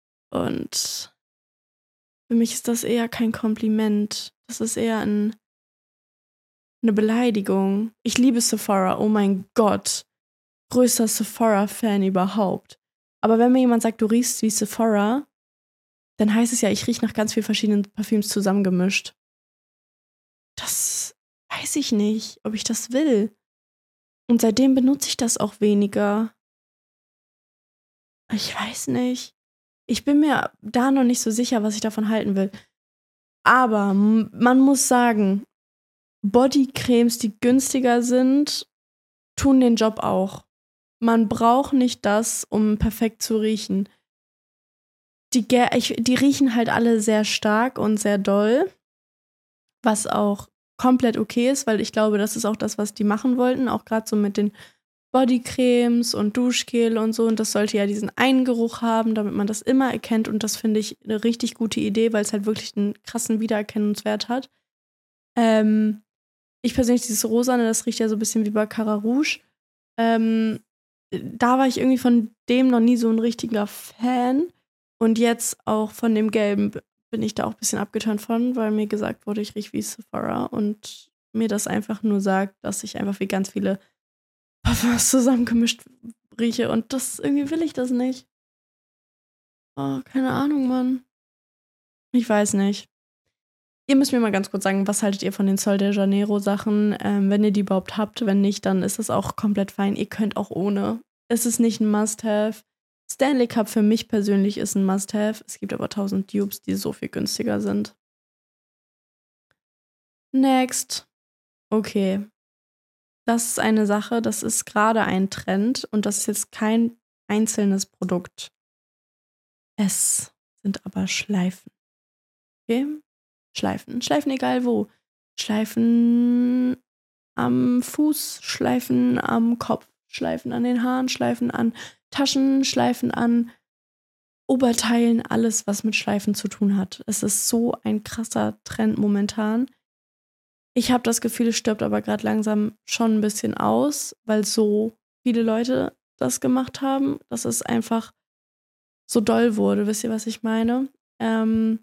Und für mich ist das eher kein Kompliment. Das ist eher ein, eine Beleidigung. Ich liebe Sephora, oh mein Gott. Größter Sephora-Fan überhaupt. Aber wenn mir jemand sagt, du riechst wie Sephora, dann heißt es ja, ich rieche nach ganz vielen verschiedenen Parfüms zusammengemischt. Das weiß ich nicht, ob ich das will. Und seitdem benutze ich das auch weniger. Ich weiß nicht. Ich bin mir da noch nicht so sicher, was ich davon halten will. Aber m- man muss sagen, Bodycremes, die günstiger sind, tun den Job auch. Man braucht nicht das, um perfekt zu riechen. Die, Ger- ich, die riechen halt alle sehr stark und sehr doll, was auch komplett okay ist, weil ich glaube, das ist auch das, was die machen wollten, auch gerade so mit den Bodycremes und Duschgel und so. Und das sollte ja diesen einen Geruch haben, damit man das immer erkennt. Und das finde ich eine richtig gute Idee, weil es halt wirklich einen krassen Wiedererkennungswert hat. Ähm, ich persönlich, dieses Rosane, das riecht ja so ein bisschen wie Baccarat Rouge. Ähm, da war ich irgendwie von dem noch nie so ein richtiger Fan. Und jetzt auch von dem Gelben b- bin ich da auch ein bisschen abgeturnt von, weil mir gesagt wurde, ich rieche wie Sephora und mir das einfach nur sagt, dass ich einfach wie ganz viele Parfums zusammengemischt rieche. Und das irgendwie will ich das nicht. Oh, keine Ahnung, Mann. Ich weiß nicht. Ihr müsst mir mal ganz kurz sagen, was haltet ihr von den Sol de Janeiro Sachen, ähm, wenn ihr die überhaupt habt. Wenn nicht, dann ist das auch komplett fein. Ihr könnt auch ohne. Es ist nicht ein Must-Have. Stanley Cup für mich persönlich ist ein Must-Have. Es gibt aber tausend Dupes, die so viel günstiger sind. Next. Okay. Das ist eine Sache, das ist gerade ein Trend und das ist jetzt kein einzelnes Produkt. Es sind aber Schleifen. Okay? Schleifen. Schleifen egal wo. Schleifen am Fuß, Schleifen am Kopf, Schleifen an den Haaren, Schleifen an Taschen, Schleifen an Oberteilen, alles, was mit Schleifen zu tun hat. Es ist so ein krasser Trend momentan. Ich habe das Gefühl, es stirbt aber gerade langsam schon ein bisschen aus, weil so viele Leute das gemacht haben, dass es einfach so doll wurde. Wisst ihr, was ich meine? Ähm,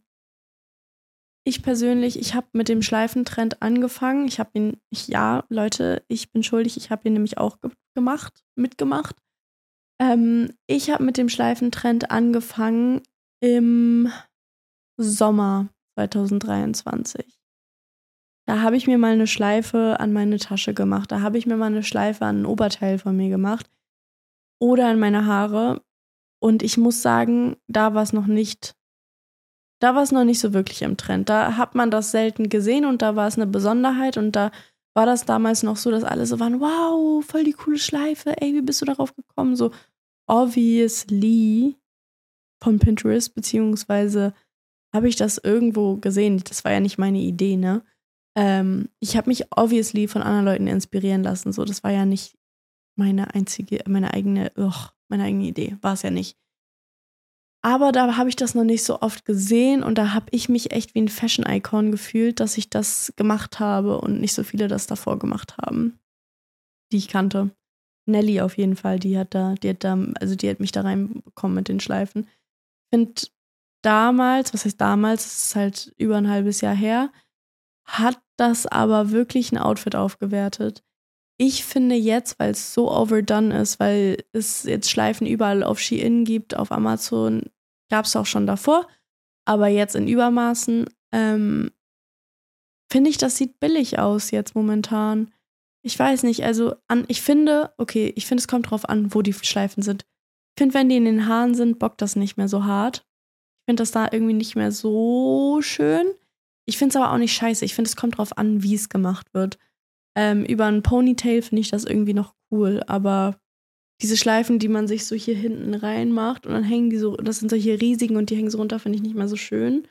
ich persönlich, ich habe mit dem Schleifentrend angefangen. Ich habe ihn, ich, ja, Leute, ich bin schuldig, ich habe ihn nämlich auch ge- gemacht, mitgemacht. Ähm, ich habe mit dem Schleifentrend angefangen im Sommer zwanzig dreiundzwanzig. Da habe ich mir mal eine Schleife an meine Tasche gemacht. Da habe ich mir mal eine Schleife an ein Oberteil von mir gemacht. Oder an meine Haare. Und ich muss sagen, da war es noch nicht, da war es noch nicht so wirklich im Trend. Da hat man das selten gesehen und da war es eine Besonderheit. Und da war das damals noch so, dass alle so waren, wow, voll die coole Schleife. Ey, wie bist du darauf gekommen? So obviously von Pinterest, beziehungsweise habe ich das irgendwo gesehen. Das war ja nicht meine Idee, ne? Ähm, ich habe mich obviously von anderen Leuten inspirieren lassen. So, das war ja nicht meine einzige, meine eigene, ugh, meine eigene Idee. War es ja nicht. Aber da habe ich das noch nicht so oft gesehen und da habe ich mich echt wie ein Fashion-Icon gefühlt, dass ich das gemacht habe und nicht so viele das davor gemacht haben, die ich kannte. Nelly auf jeden Fall, die hat da, die hat da, also die hat mich da reinbekommen mit den Schleifen. Ich finde damals, was heißt damals, das ist halt über ein halbes Jahr her, hat das aber wirklich ein Outfit aufgewertet. Ich finde jetzt, weil es so overdone ist, weil es jetzt Schleifen überall auf Shein gibt, auf Amazon, gab es auch schon davor, aber jetzt in Übermaßen, ähm, finde ich, das sieht billig aus jetzt momentan. Ich weiß nicht, also an, ich finde, okay, ich finde, es kommt drauf an, wo die Schleifen sind. Ich finde, wenn die in den Haaren sind, bockt das nicht mehr so hart. Ich finde das da irgendwie nicht mehr so schön. Ich finde es aber auch nicht scheiße. Ich finde, es kommt drauf an, wie es gemacht wird. Ähm, über einen Ponytail finde ich das irgendwie noch cool, aber diese Schleifen, die man sich so hier hinten reinmacht und dann hängen die so, das sind solche riesigen und die hängen so runter, finde ich nicht mehr so schön.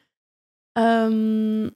Ähm,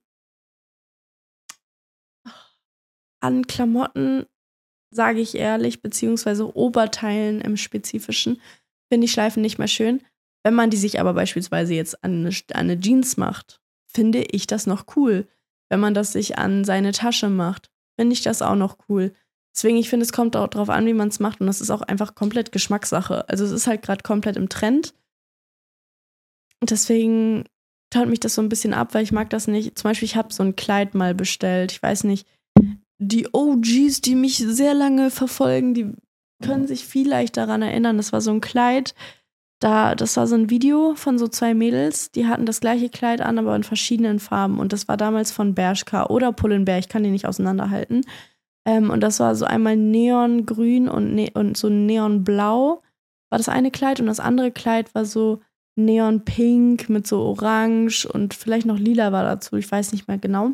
an Klamotten, sage ich ehrlich, beziehungsweise Oberteilen im Spezifischen, finde ich Schleifen nicht mehr schön. Wenn man die sich aber beispielsweise jetzt an eine, an eine Jeans macht, finde ich das noch cool. Wenn man das sich an seine Tasche macht, finde ich das auch noch cool. Deswegen, ich finde, es kommt auch drauf an, wie man es macht. Und das ist auch einfach komplett Geschmackssache. Also es ist halt gerade komplett im Trend. Und deswegen turnt mich das so ein bisschen ab, weil ich mag das nicht. Zum Beispiel, ich habe so ein Kleid mal bestellt. Ich weiß nicht, die O Gs, die mich sehr lange verfolgen, die können sich vielleicht daran erinnern. Das war so ein Kleid. Da, das war so ein Video von so zwei Mädels, die hatten das gleiche Kleid an, aber in verschiedenen Farben. Und das war damals von Bershka oder Pull&Bear, ich kann die nicht auseinanderhalten. Ähm, und das war so einmal neongrün und, ne- und so neonblau war das eine Kleid und das andere Kleid war so neonpink mit so orange und vielleicht noch lila war dazu, ich weiß nicht mehr genau.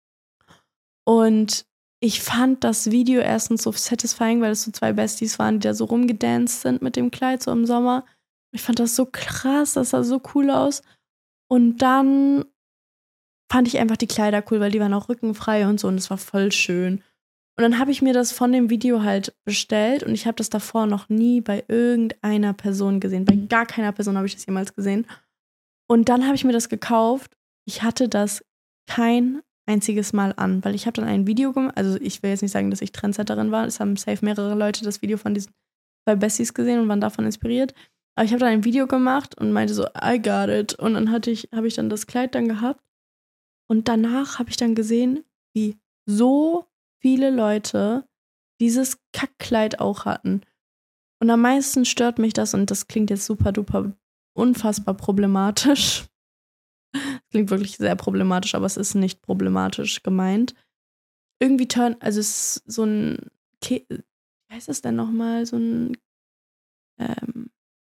Und ich fand das Video erstens so satisfying, weil es so zwei Besties waren, die da so rumgedanced sind mit dem Kleid so im Sommer. Ich fand das so krass, das sah so cool aus. Und dann fand ich einfach die Kleider cool, weil die waren auch rückenfrei und so und es war voll schön. Und dann habe ich mir das von dem Video halt bestellt und ich habe das davor noch nie bei irgendeiner Person gesehen. Bei gar keiner Person habe ich das jemals gesehen. Und dann habe ich mir das gekauft. Ich hatte das kein einziges Mal an, weil ich habe dann ein Video gemacht. Also ich will jetzt nicht sagen, dass ich Trendsetterin war. Es haben safe mehrere Leute das Video von diesen zwei Besties gesehen und waren davon inspiriert. Aber ich habe dann ein Video gemacht und meinte so, I got it. Und dann hatte ich, habe ich dann das Kleid dann gehabt. Und danach habe ich dann gesehen, wie so viele Leute dieses Kackkleid auch hatten. Und am meisten stört mich das, und das klingt jetzt super duper unfassbar problematisch, Klingt wirklich sehr problematisch, aber es ist nicht problematisch gemeint. Irgendwie turn, also es ist so ein, Ki- wie heißt es denn nochmal, so ein, ähm,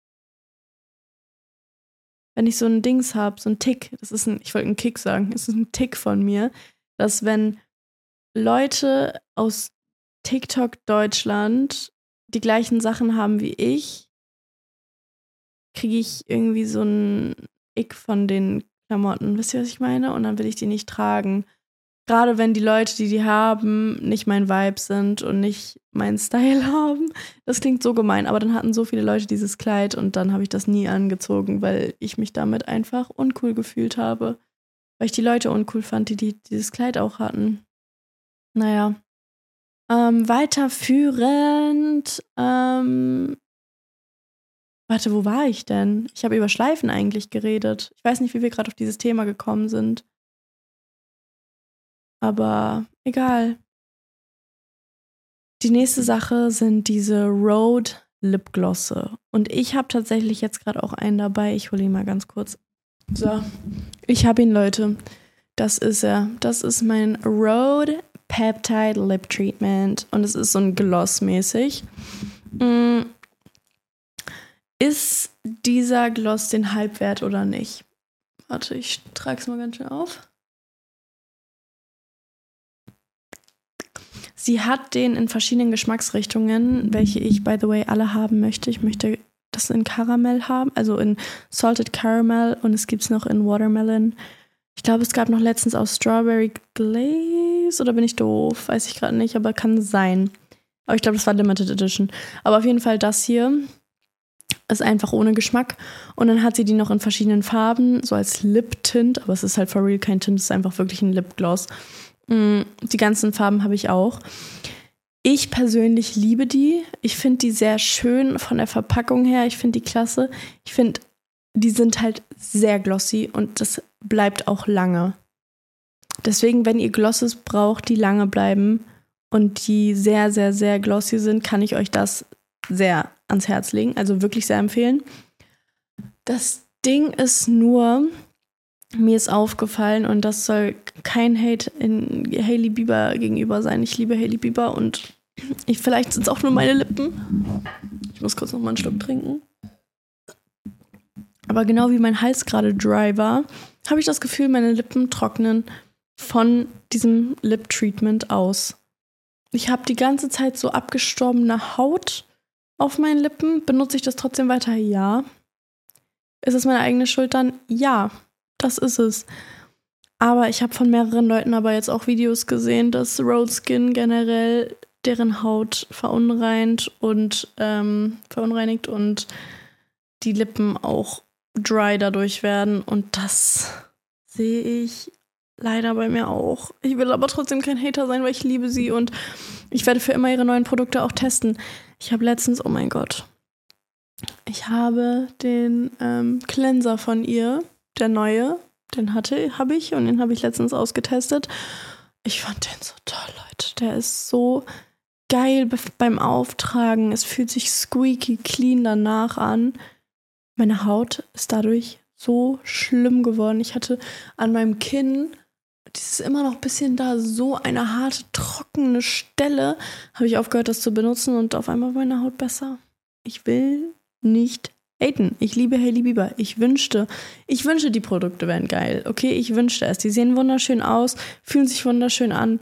wenn ich so ein Dings habe, so ein Tick, das ist ein, ich wollte einen Kick sagen, es ist ein Tick von mir, dass wenn Leute aus TikTok Deutschland die gleichen Sachen haben wie ich, kriege ich irgendwie so ein Ick von den Klamotten. Wisst ihr, was ich meine? Und dann will ich die nicht tragen. Gerade wenn die Leute, die die haben, nicht mein Vibe sind und nicht meinen Style haben. Das klingt so gemein, aber dann hatten so viele Leute dieses Kleid und dann habe ich das nie angezogen, weil ich mich damit einfach uncool gefühlt habe. Weil ich die Leute uncool fand, die, die dieses Kleid auch hatten. Naja. Ähm, weiterführend, ähm, warte, wo war ich denn? Ich habe über Schleifen eigentlich geredet. Ich weiß nicht, wie wir gerade auf dieses Thema gekommen sind. Aber egal. Die nächste Sache sind diese Rhode Lipglosse. Und ich habe tatsächlich jetzt gerade auch einen dabei. Ich hole ihn mal ganz kurz. So, ich habe ihn, Leute. Das ist er. Das ist mein Rhode Peptide Lip Treatment. Und es ist so ein Gloss-mäßig. Mm. Ist dieser Gloss den Hype wert oder nicht? Warte, ich trage es mal ganz schön auf. Sie hat den in verschiedenen Geschmacksrichtungen, welche ich, by the way, alle haben möchte. Ich möchte das in Karamell haben, also in Salted Caramel und es gibt es noch in Watermelon. Ich glaube, es gab noch letztens auch Strawberry Glaze oder bin ich doof? Weiß ich gerade nicht, aber kann sein. Aber ich glaube, das war Limited Edition. Aber auf jeden Fall das hier ist einfach ohne Geschmack. Und dann hat sie die noch in verschiedenen Farben, so als Lip-Tint. Aber es ist halt for real kein Tint, es ist einfach wirklich ein Lipgloss. Die ganzen Farben habe ich auch. Ich persönlich liebe die. Ich finde die sehr schön von der Verpackung her. Ich finde die klasse. Ich finde, die sind halt sehr glossy und das bleibt auch lange. Deswegen, wenn ihr Glosses braucht, die lange bleiben und die sehr, sehr, sehr glossy sind, kann ich euch das sehr ans Herz legen. Also wirklich sehr empfehlen. Das Ding ist nur, mir ist aufgefallen und das soll kein Hate in Hailey Bieber gegenüber sein. Ich liebe Hailey Bieber und ich, vielleicht sind es auch nur meine Lippen. Ich muss kurz noch mal einen Schluck trinken. Aber genau wie mein Hals gerade dry war, habe ich das Gefühl, meine Lippen trocknen von diesem Lip-Treatment aus. Ich habe die ganze Zeit so abgestorbene Haut auf meinen Lippen. Benutze ich das trotzdem weiter? Ja. Ist es meine eigene Schuld dann? Ja. Das ist es. Aber ich habe von mehreren Leuten aber jetzt auch Videos gesehen, dass Rhode Skin generell deren Haut verunreint und ähm, verunreinigt und die Lippen auch dry dadurch werden. Und das sehe ich leider bei mir auch. Ich will aber trotzdem kein Hater sein, weil ich liebe sie und ich werde für immer ihre neuen Produkte auch testen. Ich habe letztens, oh mein Gott, ich habe den ähm, Cleanser von ihr, der neue, den hatte, habe ich und den habe ich letztens ausgetestet. Ich fand den so toll, Leute. Der ist so geil be- beim Auftragen. Es fühlt sich squeaky clean danach an. Meine Haut ist dadurch so schlimm geworden. Ich hatte an meinem Kinn, das ist immer noch ein bisschen da, so eine harte, trockene Stelle. Habe ich aufgehört, das zu benutzen und auf einmal war meine Haut besser. Ich will nicht haten. Ich liebe Hailey Bieber. Ich wünschte, ich wünschte, die Produkte wären geil. Okay, ich wünschte es. Die sehen wunderschön aus, fühlen sich wunderschön an.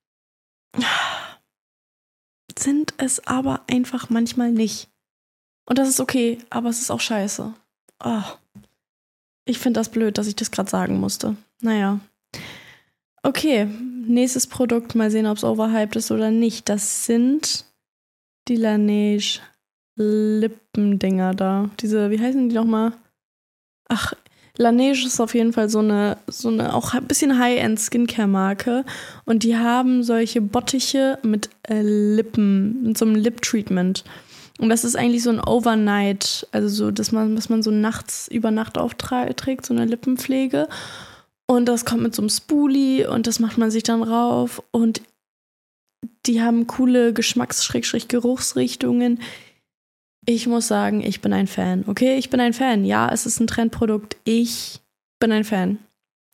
Sind es aber einfach manchmal nicht. Und das ist okay, aber es ist auch scheiße. Oh. Ich finde das blöd, dass ich das gerade sagen musste. Naja. Okay, nächstes Produkt. Mal sehen, ob es overhyped ist oder nicht. Das sind die Laneige Lippendinger da. Diese, wie heißen die nochmal? Ach, Laneige ist auf jeden Fall so eine, so eine auch ein bisschen High-End-Skincare-Marke. Und die haben solche Bottiche mit äh, Lippen, mit so einem Lip-Treatment. Und das ist eigentlich so ein Overnight, also so, dass man, was man so nachts über Nacht aufträgt, so eine Lippenpflege. Und das kommt mit so einem Spoolie und das macht man sich dann rauf. Und die haben coole Geschmacks-Geruchsrichtungen. Ich muss sagen, ich bin ein Fan, okay? Ich bin ein Fan. Ja, es ist ein Trendprodukt. Ich bin ein Fan.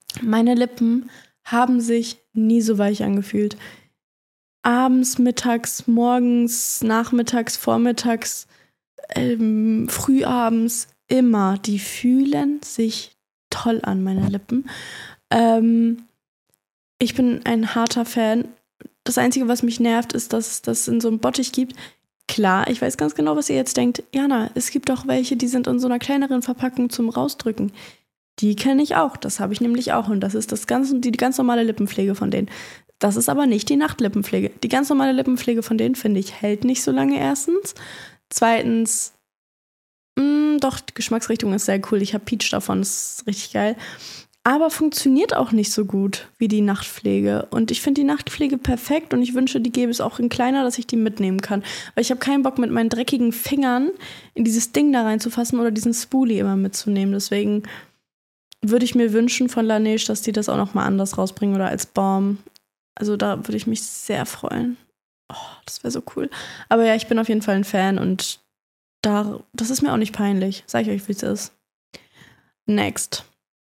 Meine Lippen haben sich nie so weich angefühlt. Abends, mittags, morgens, nachmittags, vormittags, ähm, frühabends, immer. Die fühlen sich toll an, meine Lippen. Ähm, ich bin ein harter Fan. Das Einzige, was mich nervt, ist, dass es das in so einem Bottich gibt. Klar, ich weiß ganz genau, was ihr jetzt denkt. Jana, es gibt auch welche, die sind in so einer kleineren Verpackung zum Rausdrücken. Die kenne ich auch. Das habe ich nämlich auch. Und das ist das ganz, die, die ganz normale Lippenpflege von denen. Das ist aber nicht die Nachtlippenpflege. Die ganz normale Lippenpflege von denen, finde ich, hält nicht so lange erstens. Zweitens, mh, doch, die Geschmacksrichtung ist sehr cool. Ich habe Peach davon, das ist richtig geil. Aber funktioniert auch nicht so gut wie die Nachtpflege. Und ich finde die Nachtpflege perfekt und ich wünsche, die gäbe es auch in kleiner, dass ich die mitnehmen kann. Weil ich habe keinen Bock, mit meinen dreckigen Fingern in dieses Ding da reinzufassen oder diesen Spoolie immer mitzunehmen. Deswegen würde ich mir wünschen von Laneige, dass die das auch noch mal anders rausbringen oder als Balm. Also da würde ich mich sehr freuen. Oh, das wäre so cool. Aber ja, ich bin auf jeden Fall ein Fan und da, das ist mir auch nicht peinlich. Sag ich euch, wie es ist. Next.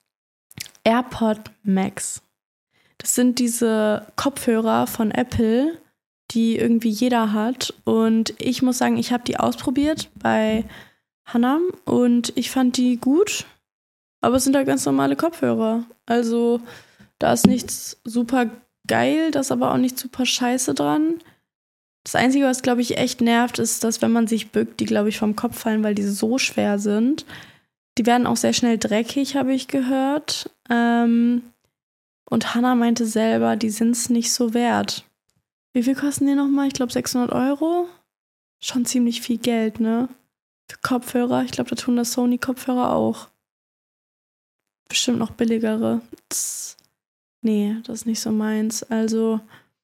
AirPod Max. Das sind diese Kopfhörer von Apple, die irgendwie jeder hat. Und ich muss sagen, ich habe die ausprobiert bei Hannah und ich fand die gut. Aber es sind halt ganz normale Kopfhörer. Also da ist nichts super geil, da ist aber auch nicht super scheiße dran. Das Einzige, was, glaube ich, echt nervt, ist, dass wenn man sich bückt, die, glaube ich, vom Kopf fallen, weil die so schwer sind. Die werden auch sehr schnell dreckig, habe ich gehört. Ähm, und Hannah meinte selber, die sind es nicht so wert. Wie viel kosten die nochmal? Ich glaube sechshundert Euro. Schon ziemlich viel Geld, ne? Für Kopfhörer. Ich glaube, da tun das Sony-Kopfhörer auch. Bestimmt noch billigere. Das, nee, das ist nicht so meins. Also,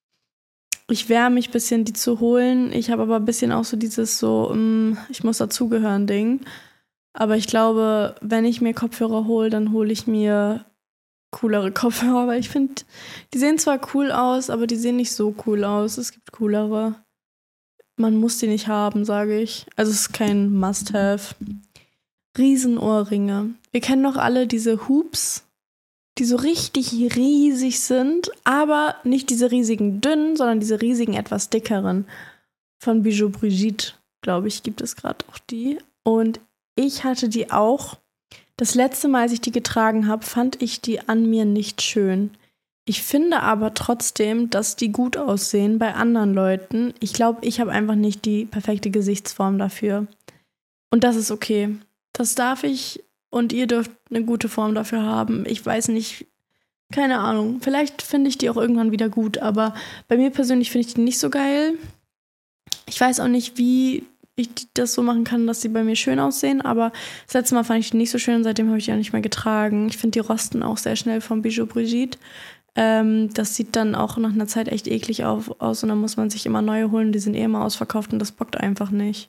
ich wehre mich ein bisschen, die zu holen. Ich habe aber ein bisschen auch so dieses so, mh, ich muss dazugehören Ding. Aber ich glaube, wenn ich mir Kopfhörer hole, dann hole ich mir coolere Kopfhörer, weil ich finde, die sehen zwar cool aus, aber die sehen nicht so cool aus. Es gibt coolere. Man muss die nicht haben, sage ich. Also es ist kein Must-Have. Riesenohrringe. Wir kennen doch alle diese Hoops, die so richtig riesig sind, aber nicht diese riesigen dünnen, sondern diese riesigen, etwas dickeren. Von Bijou Brigitte, glaube ich, gibt es gerade auch die. Und ich hatte die auch. Das letzte Mal, als ich die getragen habe, fand ich die an mir nicht schön. Ich finde aber trotzdem, dass die gut aussehen bei anderen Leuten. Ich glaube, ich habe einfach nicht die perfekte Gesichtsform dafür. Und das ist okay. Das darf ich und ihr dürft eine gute Form dafür haben. Ich weiß nicht, keine Ahnung. Vielleicht finde ich die auch irgendwann wieder gut, aber bei mir persönlich finde ich die nicht so geil. Ich weiß auch nicht, wie ich das so machen kann, dass die bei mir schön aussehen, aber das letzte Mal fand ich die nicht so schön und seitdem habe ich die auch nicht mehr getragen. Ich finde, die rosten auch sehr schnell von Bijou Brigitte. Ähm, das sieht dann auch nach einer Zeit echt eklig auf, aus und dann muss man sich immer neue holen. Die sind eh immer ausverkauft und das bockt einfach nicht.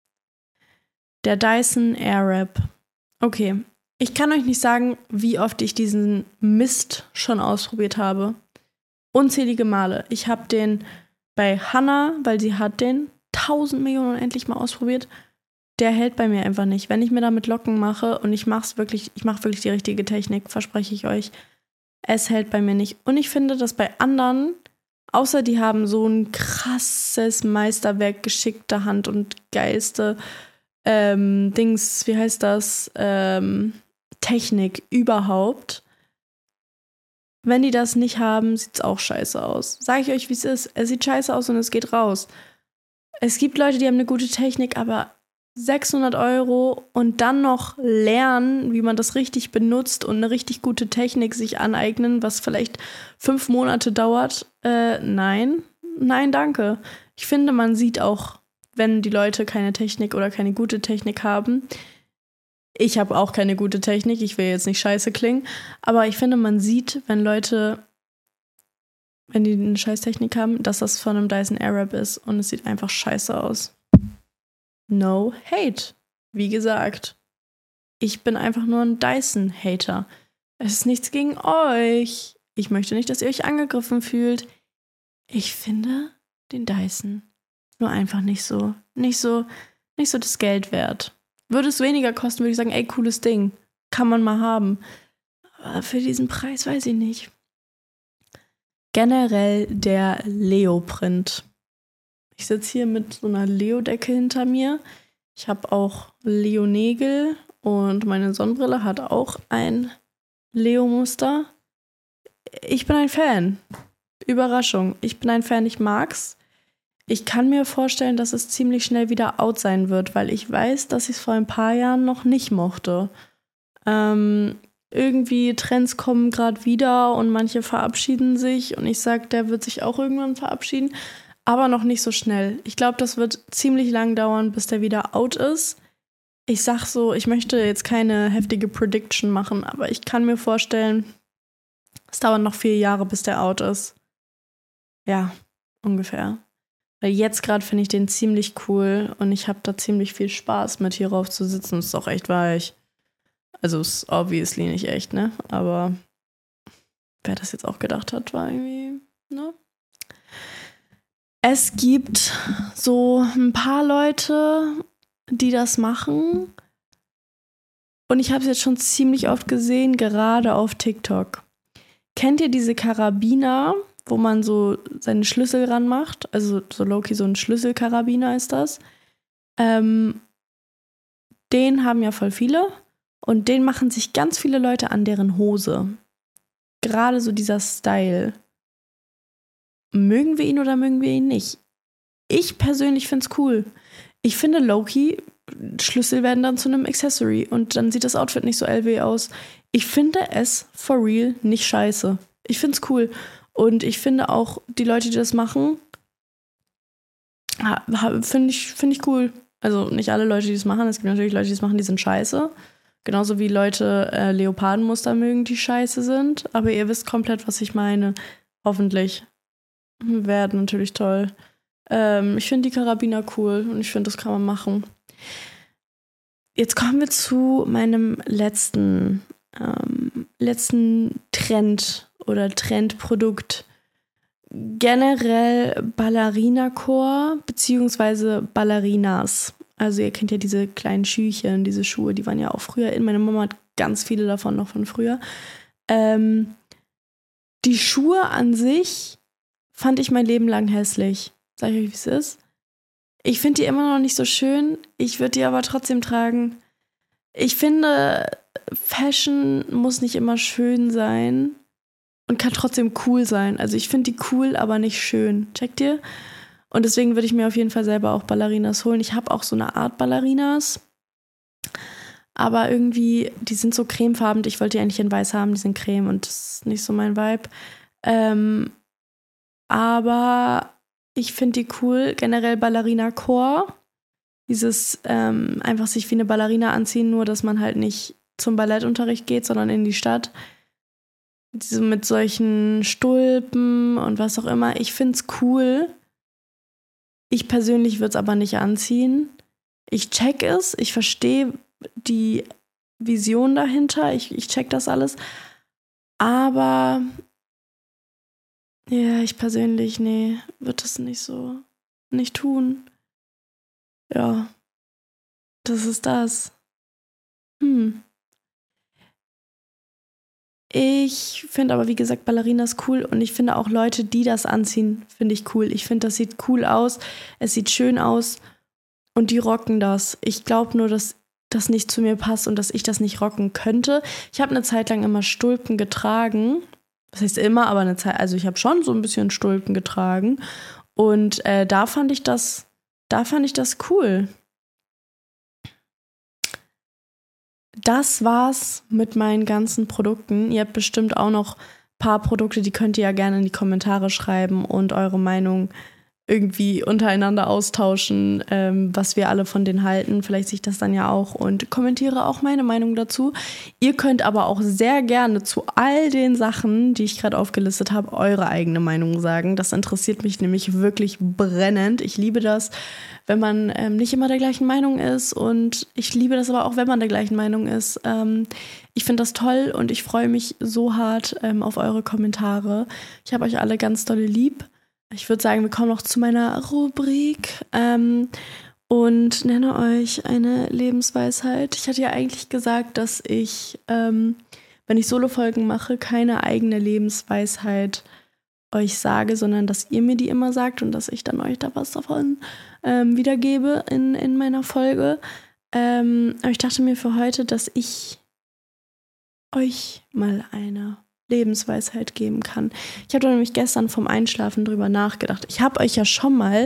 Der Dyson Airwrap. Okay, ich kann euch nicht sagen, wie oft ich diesen Mist schon ausprobiert habe. Unzählige Male. Ich habe den bei Hannah, weil sie hat den tausend Millionen endlich mal ausprobiert. Der hält bei mir einfach nicht. Wenn ich mir damit Locken mache und ich mache es wirklich, ich mache wirklich die richtige Technik, verspreche ich euch, es hält bei mir nicht. Und ich finde, dass bei anderen, außer die haben so ein krasses Meisterwerk, geschickte Hand und geilste ähm, Dings, wie heißt das, ähm, Technik überhaupt. Wenn die das nicht haben, sieht es auch scheiße aus. Sage ich euch, wie es ist. Es sieht scheiße aus und es geht raus. Es gibt Leute, die haben eine gute Technik, aber sechshundert Euro und dann noch lernen, wie man das richtig benutzt und eine richtig gute Technik sich aneignen, was vielleicht fünf Monate dauert. Äh, nein, nein, danke. Ich finde, man sieht auch, wenn die Leute keine Technik oder keine gute Technik haben. Ich habe auch keine gute Technik, ich will jetzt nicht scheiße klingen, aber ich finde, man sieht, wenn Leute, wenn die eine Scheißtechnik haben, dass das von einem Dyson Airwrap ist und es sieht einfach scheiße aus. No hate. Wie gesagt, ich bin einfach nur ein Dyson-Hater. Es ist nichts gegen euch. Ich möchte nicht, dass ihr euch angegriffen fühlt. Ich finde den Dyson nur einfach nicht so, nicht so, nicht so das Geld wert. Würde es weniger kosten, würde ich sagen, ey, cooles Ding. Kann man mal haben. Aber für diesen Preis weiß ich nicht. Generell der Leoprint. Ich sitze hier mit so einer Leo-Decke hinter mir. Ich habe auch Leo-Nägel und meine Sonnenbrille hat auch ein Leo-Muster. Ich bin ein Fan. Überraschung. Ich bin ein Fan, ich mag's. Ich kann mir vorstellen, dass es ziemlich schnell wieder out sein wird, weil ich weiß, dass ich es vor ein paar Jahren noch nicht mochte. Ähm, irgendwie Trends kommen gerade wieder und manche verabschieden sich und ich sag, der wird sich auch irgendwann verabschieden, aber noch nicht so schnell. Ich glaube, das wird ziemlich lang dauern, bis der wieder out ist. Ich sag so, ich möchte jetzt keine heftige Prediction machen, aber ich kann mir vorstellen, es dauert noch vier Jahre, bis der out ist. Ja, ungefähr. Weil jetzt gerade finde ich den ziemlich cool und ich habe da ziemlich viel Spaß mit, hier rauf zu sitzen. Ist auch echt weich. Also ist obviously nicht echt, ne? Aber wer das jetzt auch gedacht hat, war irgendwie, ne? Es gibt so ein paar Leute, die das machen. Und ich habe es jetzt schon ziemlich oft gesehen, gerade auf TikTok. Kennt ihr diese Karabiner, wo man so seine Schlüssel ranmacht? Also so low-key, so ein Schlüsselkarabiner ist das. Ähm, den haben ja voll viele. Und den machen sich ganz viele Leute an deren Hose. Gerade so dieser Style. Mögen wir ihn oder mögen wir ihn nicht? Ich persönlich finde es cool. Ich finde low-key, Schlüssel werden dann zu einem Accessory und dann sieht das Outfit nicht so L W aus. Ich finde es for real nicht scheiße. Ich finde es cool. Und ich finde auch, die Leute, die das machen, finde ich, find ich cool. Also nicht alle Leute, die das machen. Es gibt natürlich Leute, die das machen, die sind scheiße. Genauso wie Leute äh, Leopardenmuster mögen, die scheiße sind. Aber ihr wisst komplett, was ich meine. Hoffentlich. Wäre natürlich toll. Ähm, ich finde die Karabiner cool und ich finde, das kann man machen. Jetzt kommen wir zu meinem letzten, ähm, letzten Trend oder Trendprodukt. Generell Ballerina-Core beziehungsweise Ballerinas. Also ihr kennt ja diese kleinen Schüchen, diese Schuhe, die waren ja auch früher in. Meine Mama hat ganz viele davon noch von früher. Ähm, die Schuhe an sich fand ich mein Leben lang hässlich. Sag ich euch, wie es ist. Ich finde die immer noch nicht so schön. Ich würde die aber trotzdem tragen. Ich finde, Fashion muss nicht immer schön sein und kann trotzdem cool sein. Also ich finde die cool, aber nicht schön. Checkt ihr? Und deswegen würde ich mir auf jeden Fall selber auch Ballerinas holen. Ich habe auch so eine Art Ballerinas. Aber irgendwie, die sind so cremefarben. Ich wollte die eigentlich in weiß haben, die sind creme und das ist nicht so mein Vibe. Ähm, aber ich finde die cool. Generell Ballerina Core. Dieses ähm, einfach sich wie eine Ballerina anziehen, nur dass man halt nicht zum Ballettunterricht geht, sondern in die Stadt. Diese mit solchen Stulpen und was auch immer. Ich finde es cool. Ich persönlich würde es aber nicht anziehen. Ich check es. Ich verstehe die Vision dahinter. Ich, ich check das alles. Aber ja, ich persönlich, nee, würde das nicht so nicht tun. Ja, das ist das. Hm. Ich finde aber, wie gesagt, Ballerinas cool und ich finde auch Leute, die das anziehen, finde ich cool. Ich finde, das sieht cool aus, es sieht schön aus und die rocken das. Ich glaube nur, dass das nicht zu mir passt und dass ich das nicht rocken könnte. Ich habe eine Zeit lang immer Stulpen getragen. Das heißt immer, aber eine Zeit, also ich habe schon so ein bisschen Stulpen getragen und äh, da fand ich das, da fand ich das cool. Das war's mit meinen ganzen Produkten. Ihr habt bestimmt auch noch ein paar Produkte, die könnt ihr ja gerne in die Kommentare schreiben und eure Meinung irgendwie untereinander austauschen, ähm, was wir alle von denen halten. Vielleicht sehe ich das dann ja auch und kommentiere auch meine Meinung dazu. Ihr könnt aber auch sehr gerne zu all den Sachen, die ich gerade aufgelistet habe, eure eigene Meinung sagen. Das interessiert mich nämlich wirklich brennend. Ich liebe das, wenn man ähm, nicht immer der gleichen Meinung ist und ich liebe das aber auch, wenn man der gleichen Meinung ist. Ähm, ich finde das toll und ich freue mich so hart ähm, auf eure Kommentare. Ich habe euch alle ganz dolle lieb. Ich würde sagen, wir kommen noch zu meiner Rubrik ähm, und nenne euch eine Lebensweisheit. Ich hatte ja eigentlich gesagt, dass ich, ähm, wenn ich Solo-Folgen mache, keine eigene Lebensweisheit euch sage, sondern dass ihr mir die immer sagt und dass ich dann euch da was davon ähm, wiedergebe in, in meiner Folge. Ähm, aber ich dachte mir für heute, dass ich euch mal eine Lebensweisheit geben kann. Ich habe da nämlich gestern vom Einschlafen drüber nachgedacht. Ich habe euch ja schon mal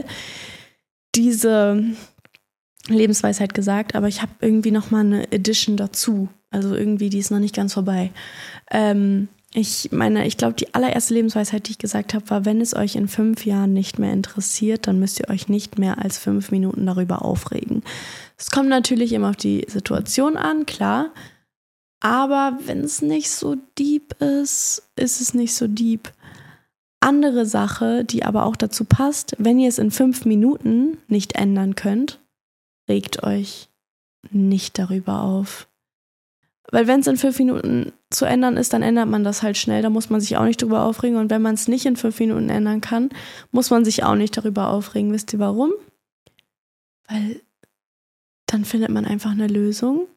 diese Lebensweisheit gesagt, aber ich habe irgendwie nochmal eine Edition dazu. Also irgendwie, die ist noch nicht ganz vorbei. Ähm, ich meine, ich glaube, die allererste Lebensweisheit, die ich gesagt habe, war, wenn es euch in fünf Jahren nicht mehr interessiert, dann müsst ihr euch nicht mehr als fünf Minuten darüber aufregen. Es kommt natürlich immer auf die Situation an, klar. Aber wenn es nicht so deep ist, ist es nicht so deep. Andere Sache, die aber auch dazu passt, wenn ihr es in fünf Minuten nicht ändern könnt, regt euch nicht darüber auf. Weil wenn es in fünf Minuten zu ändern ist, dann ändert man das halt schnell. Da muss man sich auch nicht drüber aufregen. Und wenn man es nicht in fünf Minuten ändern kann, muss man sich auch nicht darüber aufregen. Wisst ihr warum? Weil dann findet man einfach eine Lösung.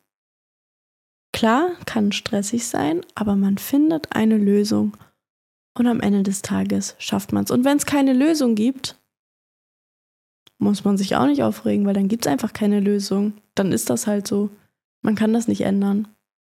Klar, kann stressig sein, aber man findet eine Lösung und am Ende des Tages schafft man es. Und wenn es keine Lösung gibt, muss man sich auch nicht aufregen, weil dann gibt es einfach keine Lösung. Dann ist das halt so. Man kann das nicht ändern.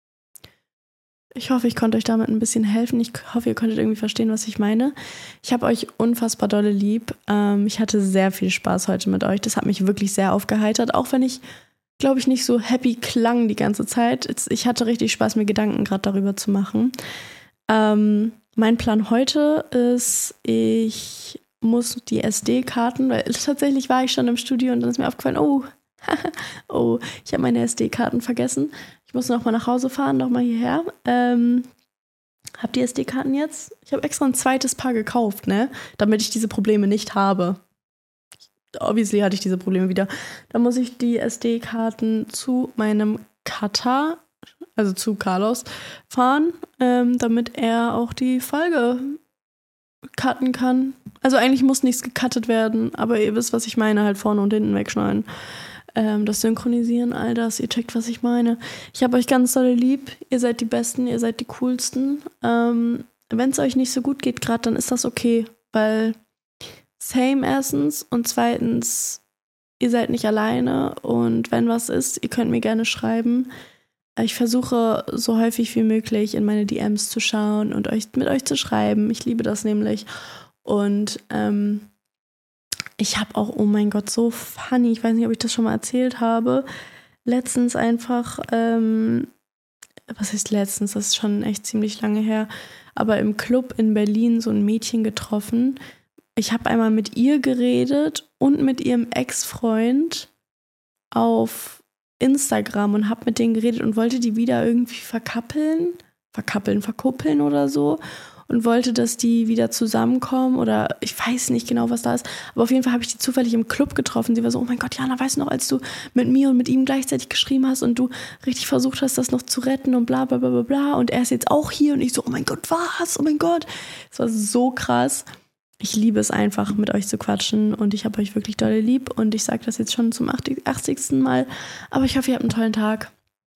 Ich hoffe, ich konnte euch damit ein bisschen helfen. Ich hoffe, ihr konntet irgendwie verstehen, was ich meine. Ich habe euch unfassbar dolle lieb. Ähm, ich hatte sehr viel Spaß heute mit euch. Das hat mich wirklich sehr aufgeheitert, auch wenn ich glaube ich, nicht so happy klang die ganze Zeit. Ich hatte richtig Spaß, mir Gedanken gerade darüber zu machen. Ähm, mein Plan heute ist, ich muss die S D-Karten, weil tatsächlich war ich schon im Studio und dann ist mir aufgefallen, oh, oh, ich habe meine S D-Karten vergessen. Ich muss nochmal nach Hause fahren, nochmal hierher. Ähm, hab die S D-Karten jetzt? Ich habe extra ein zweites Paar gekauft, ne, damit ich diese Probleme nicht habe. Obviously hatte ich diese Probleme wieder. Da muss ich die S D-Karten zu meinem Cutter, also zu Carlos, fahren, ähm, damit er auch die Folge cutten kann. Also eigentlich muss nichts gecuttet werden, aber ihr wisst, was ich meine, halt vorne und hinten wegschneiden. Ähm, das Synchronisieren, all das, ihr checkt, was ich meine. Ich habe euch ganz doll lieb, ihr seid die Besten, ihr seid die Coolsten. Ähm, wenn es euch nicht so gut geht gerade, dann ist das okay, weil same erstens und zweitens, ihr seid nicht alleine und wenn was ist, ihr könnt mir gerne schreiben. Ich versuche so häufig wie möglich in meine D Ms zu schauen und euch mit euch zu schreiben. Ich liebe das nämlich. Und ähm, ich habe auch, oh mein Gott, so funny, ich weiß nicht, ob ich das schon mal erzählt habe, letztens einfach, ähm, was heißt letztens, das ist schon echt ziemlich lange her, aber im Club in Berlin so ein Mädchen getroffen. Ich habe einmal mit ihr geredet und mit ihrem Ex-Freund auf Instagram und habe mit denen geredet und wollte die wieder irgendwie verkappeln, verkappeln, verkuppeln oder so und wollte, dass die wieder zusammenkommen oder ich weiß nicht genau, was da ist, aber auf jeden Fall habe ich die zufällig im Club getroffen. Sie war so, oh mein Gott, Jana, weißt du noch, als du mit mir und mit ihm gleichzeitig geschrieben hast und du richtig versucht hast, das noch zu retten und bla bla bla bla bla und er ist jetzt auch hier und ich so, oh mein Gott, was? Oh mein Gott. Es war so krass. Ich liebe es einfach, mit euch zu quatschen und ich habe euch wirklich doll lieb und ich sage das jetzt schon zum achtzigsten Mal, aber ich hoffe, ihr habt einen tollen Tag.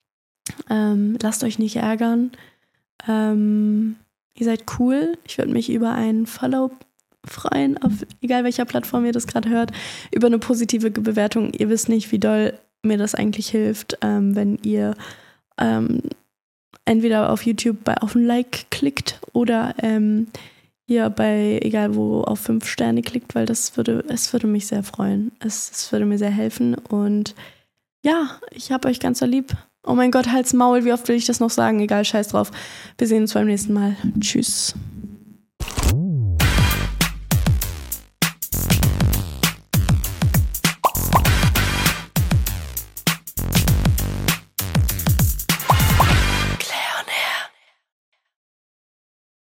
Ähm, lasst euch nicht ärgern. Ähm, ihr seid cool. Ich würde mich über einen Follow freuen, auf egal welcher Plattform ihr das gerade hört, über eine positive Bewertung. Ihr wisst nicht, wie doll mir das eigentlich hilft, ähm, wenn ihr ähm, entweder auf YouTube bei auf ein Like klickt oder ähm, ihr bei, egal wo, auf fünf Sterne klickt, weil das würde, es würde mich sehr freuen. Es, es würde mir sehr helfen und ja, ich habe euch ganz so lieb. Oh mein Gott, Hals, Maul, wie oft will ich das noch sagen? Egal, scheiß drauf. Wir sehen uns beim nächsten Mal. Tschüss.